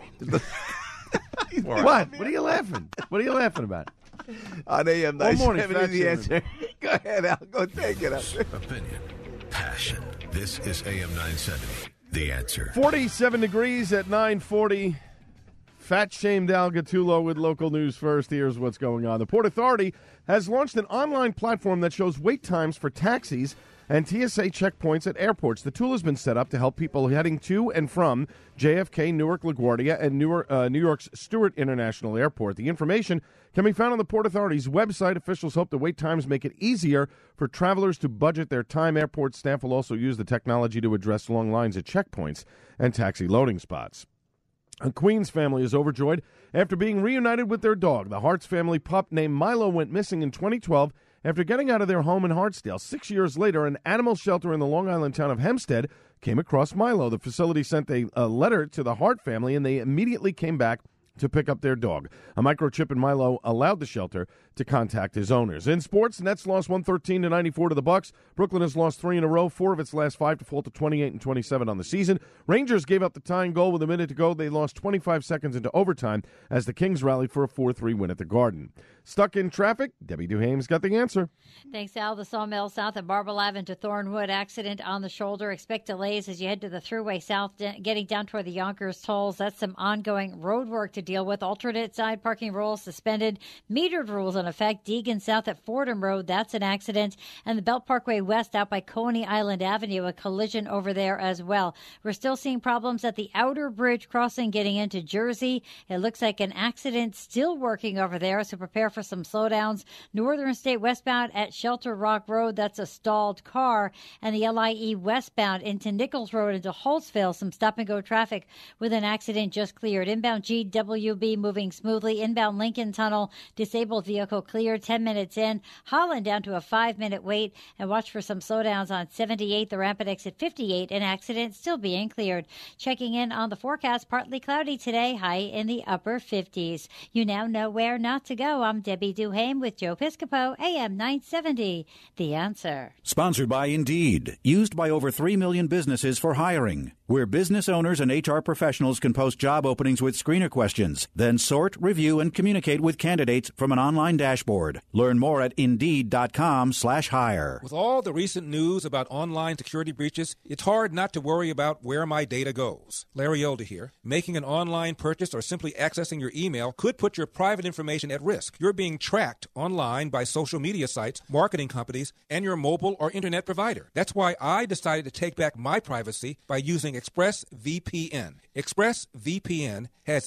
What? What are you laughing? What are you laughing about? On A M One nine morning, seventy, fact the answer. Go ahead, Al. Go take it up. Opinion, passion. This is A M nine seventy. The answer. forty-seven degrees at nine forty. Fat shamed Al Gattulo with local news first. Here's what's going on. The Port Authority has launched an online platform that shows wait times for taxis and T S A checkpoints at airports. The tool has been set up to help people heading to and from J F K, Newark LaGuardia, and Newark, uh, New York's Stewart International Airport. The information can be found on the Port Authority's website. Officials hope the wait times make it easier for travelers to budget their time. Airport staff will also use the technology to address long lines at checkpoints and taxi loading spots. A Queens family is overjoyed after being reunited with their dog. The Hartz family pup named Milo went missing in twenty twelve after getting out of their home in Hartsdale. Six years later, an animal shelter in the Long Island town of Hempstead came across Milo. The facility sent a, a letter to the Hart family, and they immediately came back to pick up their dog. A microchip in Milo allowed the shelter to contact his owners. In sports, Nets lost one thirteen to ninety-four to the Bucks. Brooklyn has lost three in a row, four of its last five to fall to twenty-eight and twenty-seven on the season. Rangers gave up the tying goal with a minute to go. They lost twenty-five seconds into overtime as the Kings rallied for a four three win at the Garden. Stuck in traffic? Debbie Duhame's got the answer. Thanks, Al. The Sawmill south of Marble Avenue to Thornwood. Accident on the shoulder. Expect delays as you head to the Thruway south, getting down toward the Yonkers tolls. That's some ongoing road work to deal with. Alternate side parking rules suspended. Metered rules in effect. Deegan south at Fordham Road. That's an accident. And the Belt Parkway west out by Coney Island Avenue. A collision over there as well. We're still seeing problems at the Outer Bridge crossing getting into Jersey. It looks like an accident still working over there, so prepare for some slowdowns. Northern State westbound at Shelter Rock Road, that's a stalled car. And the L I E westbound into Nichols Road into Holtzville, some stop-and-go traffic with an accident just cleared. Inbound G W B moving smoothly. Inbound Lincoln Tunnel, disabled vehicle cleared, ten minutes in. Holland down to a five-minute wait. And watch for some slowdowns on seventy-eight, the ramp at exit fifty-eight, an accident still being cleared. Checking in on the forecast, partly cloudy today, high in the upper fifties. You now know where not to go. I'm Debbie Duhame with Joe Piscopo, A M nine seventy. The Answer. Sponsored by Indeed, used by over three million businesses for hiring, where business owners and H R professionals can post job openings with screener questions, then sort, review, and communicate with candidates from an online dashboard. Learn more at Indeed.com slash hire. With all the recent news about online security breaches, it's hard not to worry about where my data goes. Larry Elder here. Making an online purchase or simply accessing your email could put your private information at risk. You're being tracked online by social media sites, marketing companies, and your mobile or internet provider. That's why I decided to take back my privacy by using ExpressVPN. ExpressVPN has easy-to-use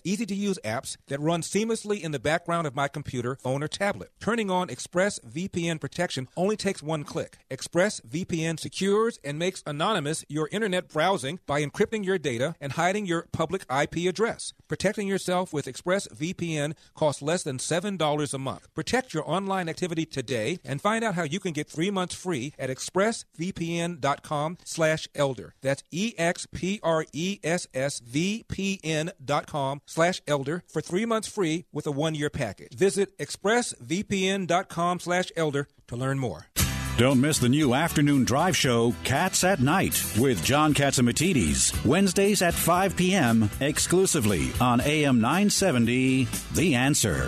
easy-to-use apps that run seamlessly in the background of my computer, phone, or tablet. Turning on ExpressVPN protection only takes one click. ExpressVPN secures and makes anonymous your internet browsing by encrypting your data and hiding your public I P address. Protecting yourself with ExpressVPN costs less than seven dollars a month. Protect your online activity today and find out how you can get three months free at expressvpn.com slash elder. That's E-X-P-R-E-S-S-V-P-N dot com slash elder for three months free with a one-year package. Visit expressvpn.com slash elder to learn more. Don't miss the new afternoon drive show, Cats at Night, with John Katzimatidis, Wednesdays at five p.m., exclusively on A M nine seventy, The Answer.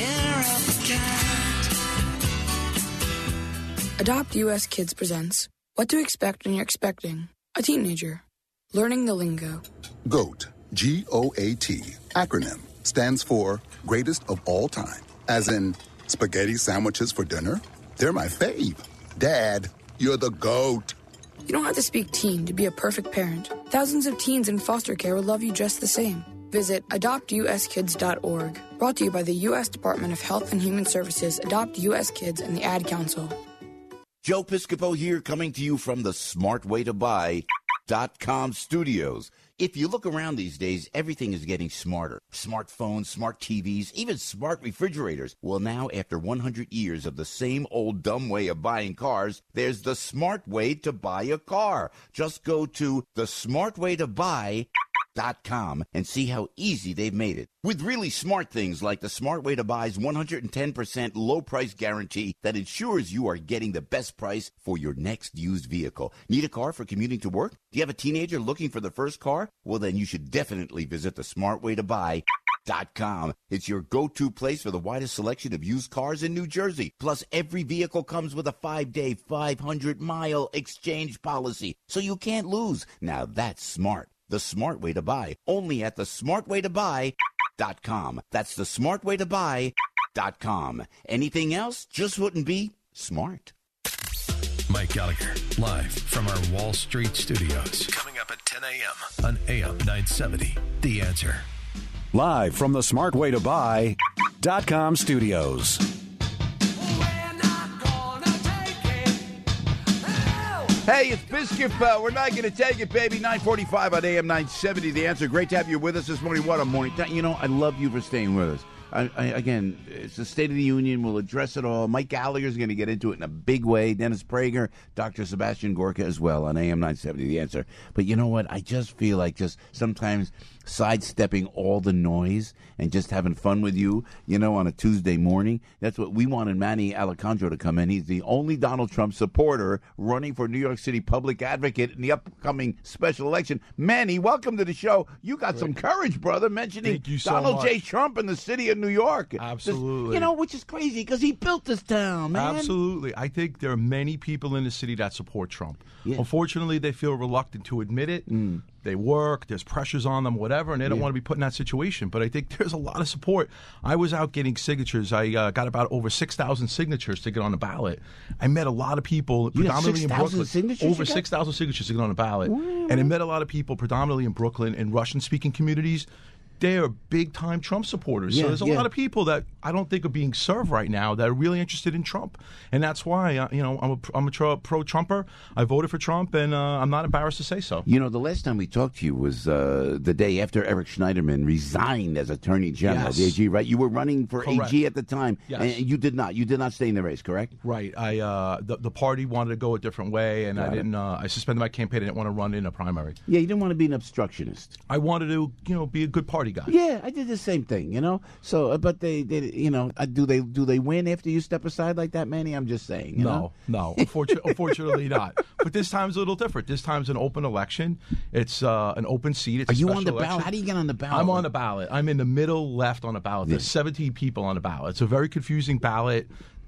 Adopt U S Kids presents What to Expect When You're Expecting a Teenager. Learning the lingo. GOAT, G O A T, acronym, stands for Greatest of All Time. As in, spaghetti sandwiches for dinner? They're my fave. Dad, you're the GOAT. You don't have to speak teen to be a perfect parent. Thousands of teens in foster care will love you just the same. Visit adopt u s kids dot org. Brought to you by the U S Department of Health and Human Services, Adopt U S Kids, and the Ad Council. Joe Piscopo here, coming to you from the smart way to buy dot com studios. If you look around these days, everything is getting smarter. Smartphones, smart T Vs, even smart refrigerators. Well, now, after one hundred years of the same old dumb way of buying cars, there's the smart way to buy a car. Just go to the smart way to buy dot com and see how easy they've made it. With really smart things like the Smart Way to Buy's one hundred ten percent low price guarantee that ensures you are getting the best price for your next used vehicle. Need a car for commuting to work? Do you have a teenager looking for the first car? Well, then you should definitely visit the smart way to buy dot com. It's your go-to place for the widest selection of used cars in New Jersey. Plus, every vehicle comes with a five-day, five hundred mile exchange policy, so you can't lose. Now that's smart. The Smart Way to Buy, only at the smart way to buy dot com. That's the smart way to buy dot com. Anything else just wouldn't be smart. Mike Gallagher, live from our Wall Street studios. Coming up at ten a.m. on A M nine seventy, The Answer. Live from the smart way to buy dot com studios. Hey, it's Biscuit. Uh, we're not going to take it, baby. nine forty-five on A M nine seventy, The Answer. Great to have you with us this morning. What a morning. You know, I love you for staying with us. I, I, again, it's the State of the Union. We'll address it all. Mike Gallagher is going to get into it in a big way. Dennis Prager, Doctor Sebastian Gorka as well on A M nine seventy, The Answer. But you know what? I just feel like just sometimes sidestepping all the noise and just having fun with you, you know, on a Tuesday morning. That's what we wanted Manny Alejandro to come in. He's the only Donald Trump supporter running for New York City public advocate in the upcoming special election. Manny, welcome to the show. You got some courage, brother, mentioning Thank you so Donald much. J. Trump in the city of New York. Absolutely. This, you know, which is crazy because he built this town, man. Absolutely. I think there are many people in the city that support Trump. Yeah. Unfortunately, they feel reluctant to admit it. Mm. They work, there's pressures on them, whatever, and they don't Yeah. want to be put in that situation. But I think there's a lot of support. I was out getting signatures. I uh, got about over six thousand signatures to get on the ballot. I met a lot of people, You got predominantly in six thousand Brooklyn. signatures you Over got? six thousand signatures to get on the ballot. And I met a lot of people, predominantly in Brooklyn, in Russian-speaking communities. They are big-time Trump supporters. Yeah, so there's a yeah. lot of people that I don't think are being served right now that are really interested in Trump. And that's why, uh, you know, I'm a, I'm a tro- pro-Trumper. I voted for Trump, and uh, I'm not embarrassed to say so. You know, the last time we talked to you was uh, the day after Eric Schneiderman resigned as Attorney General, Yes. the A G, right? You were running for Correct. A G at the time, Yes. and you did not. You did not stay in the race, correct? Right. I uh, the, the party wanted to go a different way, and Got I it. didn't. Uh, I suspended my campaign. I didn't want to run in a primary. Yeah, you didn't want to be an obstructionist. I wanted to, you know, be a good party guy. Yeah, I did the same thing, you know. So, uh, but they, they, you know, uh, do they do they win after you step aside like that, Manny? I'm just saying. You No, know? no, unfortunately, unfortunately not. But this time's a little different. This time's an open election. It's uh, an open seat. It's Are a you special on the election. ballot? How do you get on the ballot? I'm on the ballot. I'm in the middle left on the ballot. There's seventeen people on the ballot. It's a very confusing ballot.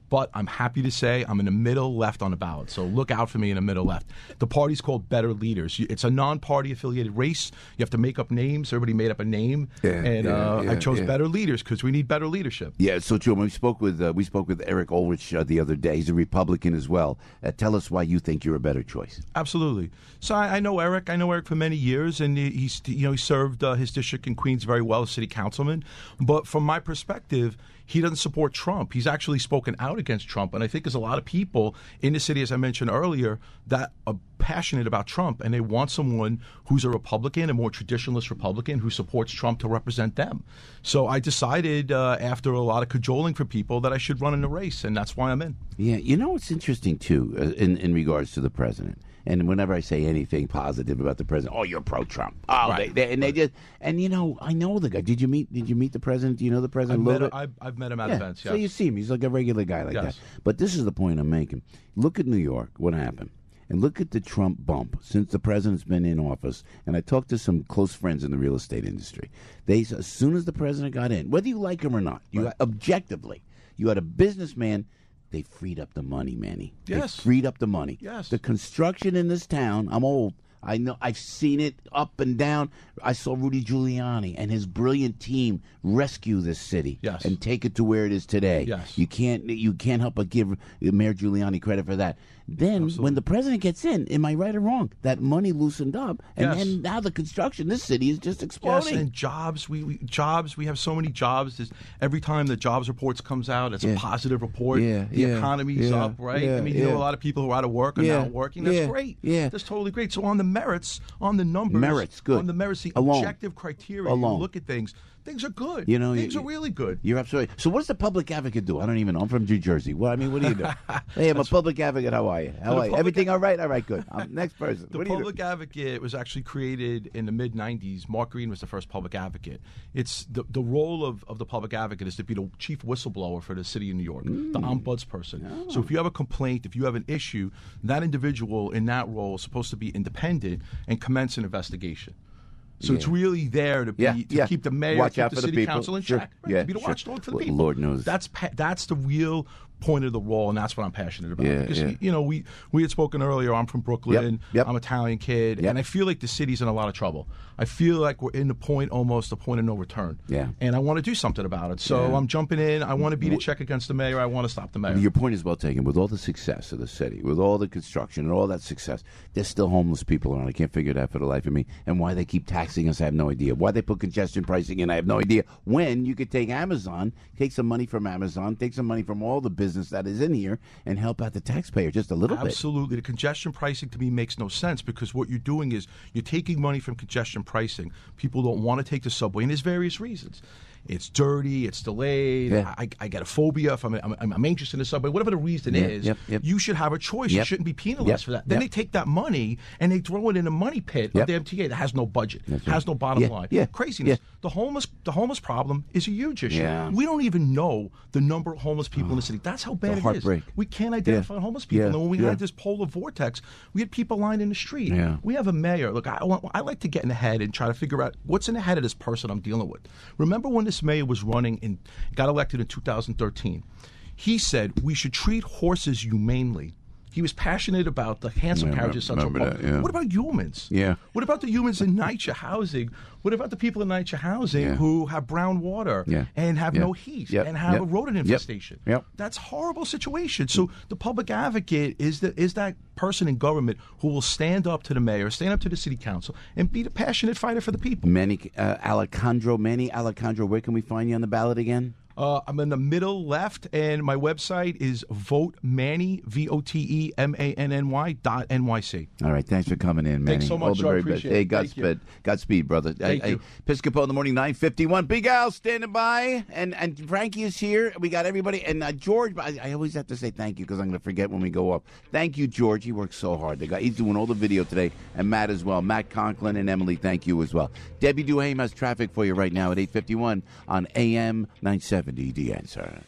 But I'm happy to say I'm in the middle left on the ballot. So look out for me in the middle left. The party's called Better Leaders. It's a non-party affiliated race. You have to make up names. Everybody made up a name. Yeah, and yeah, uh, yeah, I chose yeah. Better Leaders because we need better leadership. Yeah, it's so true. When we spoke with uh, we spoke with Eric Ulrich uh, the other day. He's a Republican as well. Uh, tell us why you think you're a better choice. Absolutely. So I, I know Eric. I know Eric for many years, and he, he's you know he served uh, his district in Queens very well as city councilman. But from my perspective, he doesn't support Trump. He's actually spoken out against Trump, and I think there's a lot of people in the city, as I mentioned earlier, that are passionate about Trump, and they want someone who's a Republican, a more traditionalist Republican, who supports Trump to represent them. So I decided uh, after a lot of cajoling for people that I should run in the race, and that's why I'm in. Yeah, you know what's interesting too, uh, in in regards to the president. And whenever I say anything positive about the president, oh, you're pro-Trump. Oh, Right. they, they, and they just, and you know, I know the guy. Did you meet? Did you meet the president? Do you know the president? I've a met, little him, bit? I've, I've met him at Yeah, events. Yes. So you see him. He's like a regular guy like Yes. that. But this is the point I'm making. Look at New York. What happened? And look at the Trump bump since the president's been in office. And I talked to some close friends in the real estate industry. They, as soon as the president got in, whether you like him or not, you objectively, you had a businessman. They freed up the money, Manny. Yes. They freed up the money. Yes. The construction in this town, I'm old. I know I've seen it up and down. I saw Rudy Giuliani and his brilliant team rescue this city Yes. and take it to where it is today. Yes. You can't you can't help but give Mayor Giuliani credit for that. Then when the president gets in, am I right or wrong? That money loosened up, and Yes. then now the construction, this city is just Yes, exploding. and jobs. We, we jobs. We have so many jobs. There's, every time the jobs reports comes out, it's Yeah. a positive report. Yeah, the yeah, economy's yeah, up, right? yeah, I mean, you yeah. know, a lot of people who are out of work are Yeah, now working. That's yeah, great. yeah. That's totally great. So on the merits, on the numbers, Merits, good. On the merits, the Alone. objective criteria, Alone. you look at things. Things are good. You know, things you- are really good. You're absolutely. So what does the public advocate do? I don't even know. I'm from New Jersey. Well, I mean, what do you do? Hey, I'm a public advocate. How are you? How The are you? public- Everything all right? All right, good. Um, next person. The What do you do? public advocate was actually created in the mid nineties. Mark Green was the first public advocate. It's the the role of, of the public advocate is to be the chief whistleblower for the city of New York, Mm. the ombudsperson. Oh. So if you have a complaint, if you have an issue, that individual in that role is supposed to be independent and commence an investigation. So it's Yeah. really there to be Yeah, to yeah. keep the mayor, Watch keep out the for the city people. council in Sure. check, right? Yeah, to be the sure. watchdog for the Well, people. Lord knows. That's pa- that's the real point of the role, and that's what I'm passionate about. Yeah, because yeah. you know, we we had spoken earlier. I'm from Brooklyn. Yep, yep. I'm an Italian kid, Yep. and I feel like the city's in a lot of trouble. I feel like we're in the point, almost a point of no return. Yeah. And I want to do something about it. So Yeah. I'm jumping in. I want to beat a check against the mayor. I want to stop the mayor. Your point is well taken. With all the success of the city, with all the construction and all that success, there's still homeless people around. I can't figure it out for the life of me. And why they keep taxing us, I have no idea. Why they put congestion pricing in, I have no idea. When you could take Amazon, take some money from Amazon, take some money from all the business that is in here, and help out the taxpayer just a little bit. Absolutely. The congestion pricing to me makes no sense because what you're doing is you're taking money from congestion pricing. People don't want to take the subway, and there's various reasons. It's dirty. It's delayed. Yeah. I, I get a phobia if I'm, I'm, I'm anxious in the subway. Whatever the reason Yeah, is, yep, yep. you should have a choice. You Yep. shouldn't be penalized Yep, for that. Then yep. they take that money and they throw it in a money pit Yep. of the M T A that has no budget, That's has right. no bottom Yeah, line. yeah, Craziness. yeah. The homeless, the homeless problem is a huge issue. Yeah. We don't even know the number of homeless people in the city. That's how bad it is. heartbreak. We can't identify Yeah. homeless people. Yeah, And when we yeah. had this polar vortex, we had people lying in the street. Yeah. We have a mayor. Look, I, want- I like to get in the head and try to figure out what's in the head of this person I'm dealing with. Remember when this mayor was running and got elected in two thousand thirteen? He said we should treat horses humanely. He was passionate about the handsome Yeah, carriages of Central remember Park. that, yeah. What about humans? Yeah. What about the humans in NYCHA housing? What about the people in NYCHA housing Yeah. who have brown water Yeah. and have Yeah. no heat Yep. and have Yep. a rodent Yep. infestation? Yep. That's a horrible situation. So the public advocate is the, is that person in government who will stand up to the mayor, stand up to the city council, and be the passionate fighter for the people. Manny uh, Alejandro, Manny Alejandro, where can we find you on the ballot again? Uh, I'm in the middle left, and my website is vote manny, V O T E M A N N Y dot N Y C. All right, thanks for coming in, Manny. Thanks so All much, the Joe. I very best. appreciate Hey, it. Thank you. Godspeed, Godspeed, brother. Thank hey, you. hey, Piscopo in the morning, nine fifty-one. Big Al standing by, and and Frankie is here. We got everybody, and uh, George. I, I always have to say thank you because I'm going to forget when we go up. Thank you, George. He works so hard. The guy, he's doing all the video today, and Matt as well. Matt Conklin and Emily, thank you as well. Debbie Duhame has traffic for you right now at eight fifty-one on A M nine seventy. The Answer.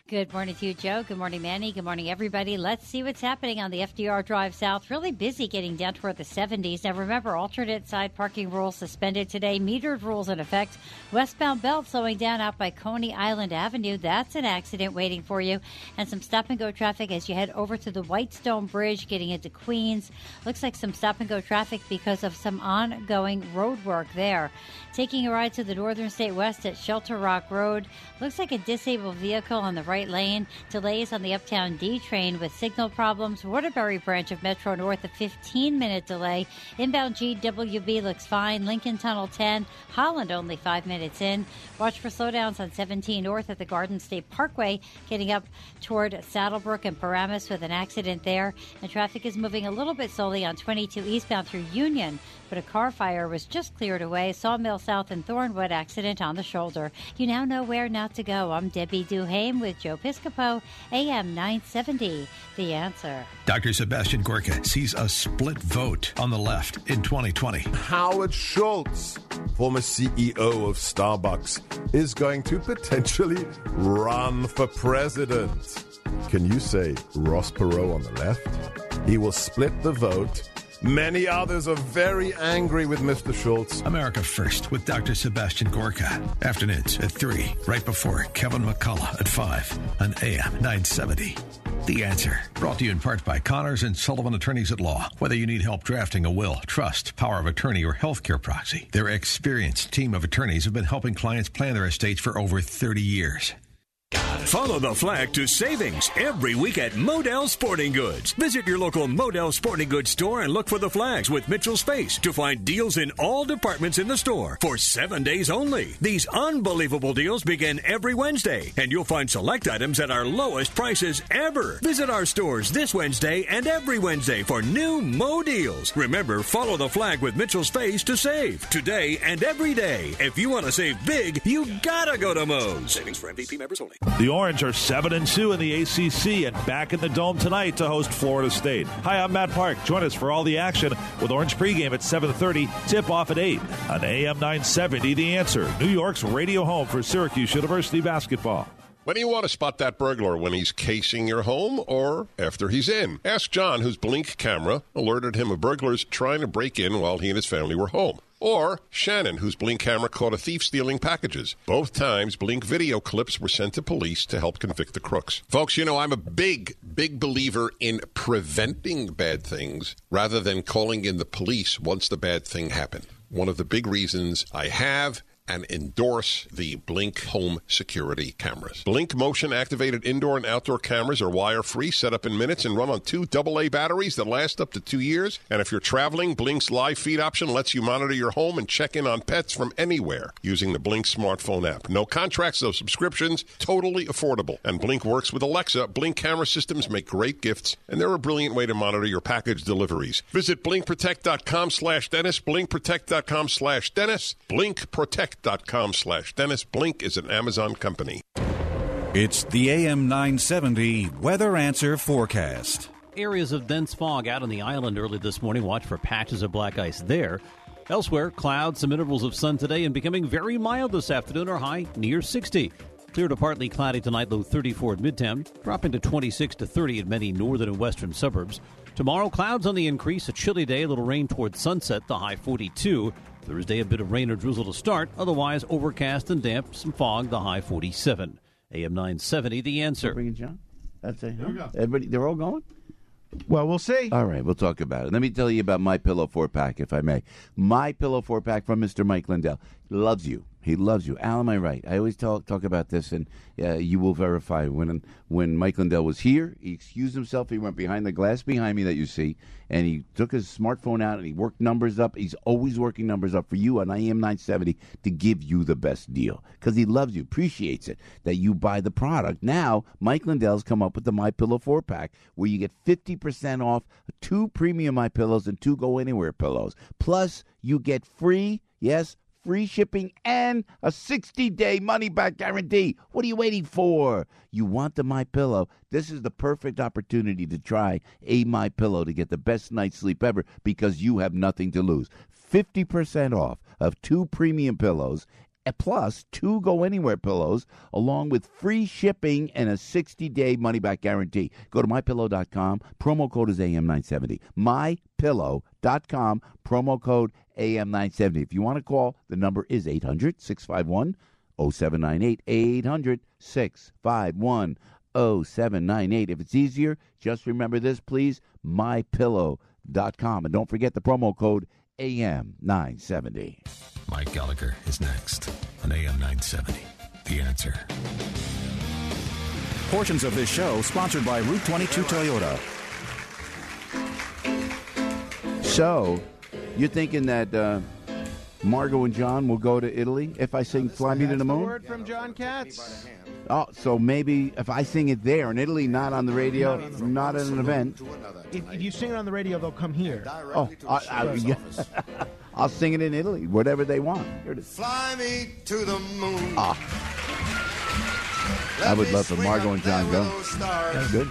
Good morning to you, Joe. Good morning, Manny. Good morning, everybody. Let's see what's happening on the F D R Drive South. Really busy getting down toward the seventies. Now, remember, alternate side parking rules suspended today. Metered rules in effect. Westbound belt slowing down out by Coney Island Avenue. That's an accident waiting for you. And some stop-and-go traffic as you head over to the Whitestone Bridge, getting into Queens. Looks like some stop-and-go traffic because of some ongoing road work there. Taking a ride to the Northern State West at Shelter Rock Road. Looks like a disabled vehicle on the right lane. Delays on the Uptown D train with signal problems. Waterbury branch of Metro North, a fifteen-minute delay. Inbound G W B looks fine. Lincoln Tunnel ten. Holland only five minutes in. Watch for slowdowns on seventeen North at the Garden State Parkway, getting up toward Saddlebrook and Paramus with an accident there. And traffic is moving a little bit slowly on twenty-two eastbound through Union, but a car fire was just cleared away. Sawmill South and Thornwood accident on the shoulder. You now know where not to go. I'm Debbie Duhame with Joe Piscopo, A M nine seventy, The Answer. Doctor Sebastian Gorka sees a split vote on the left in twenty twenty. Howard Schultz, former C E O of Starbucks, is going to potentially run for president. Can you say Ross Perot on the left? He will split the vote. Many others are very angry with Mister Schultz. America First with Doctor Sebastian Gorka. Afternoons at three, right before Kevin McCullough at five on A M nine seventy. The Answer. Brought to you in part by Connors and Sullivan Attorneys at Law. Whether you need help drafting a will, trust, power of attorney, or healthcare proxy, their experienced team of attorneys have been helping clients plan their estates for over thirty years. Follow the flag to savings every week at Modell Sporting Goods. Visit your local Modell Sporting Goods store and look for the flags with Mitchell Space to find deals in all departments in the store for seven days only. These unbelievable deals begin every Wednesday, and you'll find select items at our lowest prices ever. Visit our stores this Wednesday and every Wednesday for new Mo deals. Remember, follow the flag with Mitchell Space to save today and every day. If you want to save big, you gotta go to Mo's. Savings for M V P members only. The Orange are seven and two in the A C C and back in the Dome tonight to host Florida State. Hi, I'm Matt Park. Join us for all the action with Orange pregame at seven thirty, tip-off at eight on A M nine seventy, The Answer, New York's radio home for Syracuse University basketball. When do you want to spot that burglar? When he's casing your home or after he's in? Ask John, whose Blink camera alerted him of burglars trying to break in while he and his family were home. Or Shannon, whose Blink camera caught a thief stealing packages. Both times, Blink video clips were sent to police to help convict the crooks. Folks, you know, I'm a big, big believer in preventing bad things rather than calling in the police once the bad thing happened. One of the big reasons I have and endorse the Blink home security cameras. Blink motion-activated indoor and outdoor cameras are wire-free, set up in minutes, and run on two double A batteries that last up to two years. And if you're traveling, Blink's live feed option lets you monitor your home and check in on pets from anywhere using the Blink smartphone app. No contracts, no subscriptions, totally affordable. And Blink works with Alexa. Blink camera systems make great gifts, and they're a brilliant way to monitor your package deliveries. Visit blinkprotect.com slash Dennis, blinkprotect.com slash Dennis, blinkprotect dot com slash Dennis. Blink is an Amazon company. It's the A M nine seventy Weather Answer Forecast. Areas of dense fog out on the island early this morning. Watch for patches of black ice there. Elsewhere, clouds, some intervals of sun today, and becoming very mild this afternoon. Our high near sixty. Clear to partly cloudy tonight, low thirty-four at Midtown, dropping to twenty-six to thirty in many northern and western suburbs. Tomorrow, clouds on the increase, a chilly day, a little rain towards sunset, the high forty-two. Thursday, a bit of rain or drizzle to start. Otherwise, overcast and damp, some fog, the high forty-seven. A M nine seventy, The Answer. Bring it, John. That's it. Huh? Everybody, they're all going? Well, we'll see. All right, we'll talk about it. Let me tell you about My Pillow four pack, if I may. My Pillow four pack from Mister Mike Lindell. Loves you. He loves you. Al, am I right? I always talk talk about this, and uh, you will verify. When when Mike Lindell was here, he excused himself. He went behind the glass behind me that you see, and he took his smartphone out, and he worked numbers up. He's always working numbers up for you on A M nine seventy to give you the best deal because he loves you, appreciates it, that you buy the product. Now, Mike Lindell's come up with the My Pillow four pack where you get fifty percent off two premium My Pillows and two Go Anywhere pillows. Plus, you get free, yes, free shipping and a sixty-day money-back guarantee. What are you waiting for? You want the My Pillow? This is the perfect opportunity to try a My Pillow to get the best night's sleep ever because you have nothing to lose. fifty percent off of two premium pillows plus two go-anywhere pillows, along with free shipping and a sixty-day money-back guarantee. Go to my pillow dot com. Promo code is A M nine seventy. my pillow dot com. Promo code A M nine seventy. If you want to call, the number is eight hundred, six five one, oh seven nine eight. eight hundred, six five one, oh seven nine eight. If it's easier, just remember this, please, my pillow dot com. And don't forget the promo code A M nine seventy. Mike Gallagher is next on A M nine seventy. The Answer. Portions of this show sponsored by Route twenty-two Toyota. So, you're thinking that uh, Margot and John will go to Italy if I sing Fly Me to the Moon? Word from John Katz. Oh, so maybe if I sing it there in Italy, not on the radio, not at an event. If, if you sing it on the radio, they'll come here. Oh, I, I, yeah. I'll sing it in Italy, whatever they want. Here it is. Fly me to the moon. Ah. I would love for Margot and John go. That's good.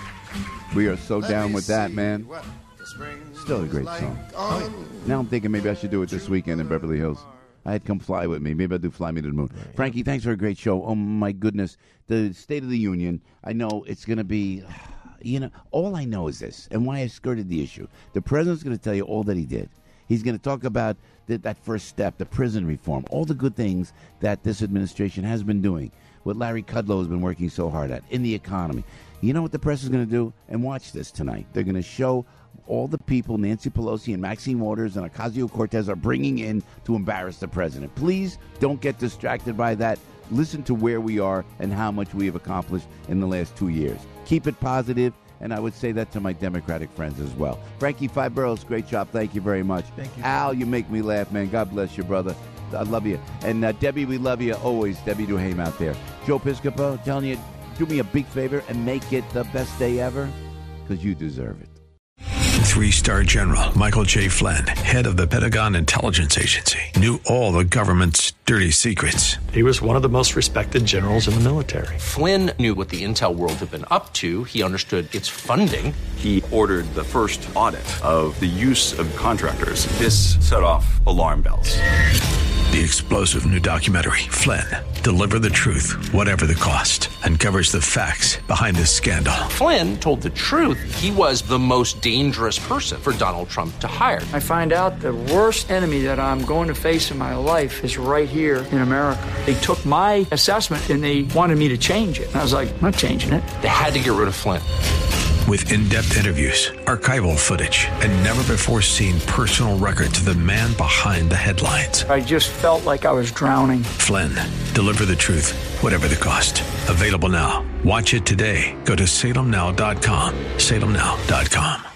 We are so down with that, man. Still a great song. Now I'm thinking maybe I should do it this weekend in Beverly Hills. I had Come Fly With Me. Maybe I'll do Fly Me to the Moon. Frankie, thanks for a great show. Oh, my goodness. The State of the Union, I know it's going to be, you know, all I know is this, and why I skirted the issue. The president's going to tell you all that he did. He's going to talk about the, that first step, the prison reform, all the good things that this administration has been doing, what Larry Kudlow has been working so hard at, in the economy. You know what the press is going to do? And watch this tonight. They're going to show all the people Nancy Pelosi and Maxine Waters and Ocasio-Cortez are bringing in to embarrass the president. Please don't get distracted by that. Listen to where we are and how much we have accomplished in the last two years. Keep it positive, and I would say that to my Democratic friends as well. Frankie Five Boroughs, great job. Thank you very much. Thank you. Al, you make me laugh, man. God bless you, brother. I love you. And uh, Debbie, we love you always. Debbie Duhame out there. Joe Piscopo telling you, do me a big favor and make it the best day ever, because you deserve it. Three-star General Michael J. Flynn, head of the Pentagon Intelligence Agency, knew all the government's dirty secrets. He was one of the most respected generals in the military. Flynn knew what the intel world had been up to. He understood its funding. He ordered the first audit of the use of contractors. This set off alarm bells. The explosive new documentary, Flynn, Deliver the Truth, Whatever the Cost, uncovers the facts behind this scandal. Flynn told the truth. He was the most dangerous person for Donald Trump to hire. I find out the worst enemy that I'm going to face in my life is right here in America. They took my assessment and they wanted me to change it. And I was like, I'm not changing it. They had to get rid of Flynn. With in-depth interviews, archival footage, and never-before-seen personal records of the man behind the headlines. I just felt like I was drowning. Flynn, Deliver the Truth, Whatever the Cost. Available now. Watch it today. Go to salem now dot com. salem now dot com.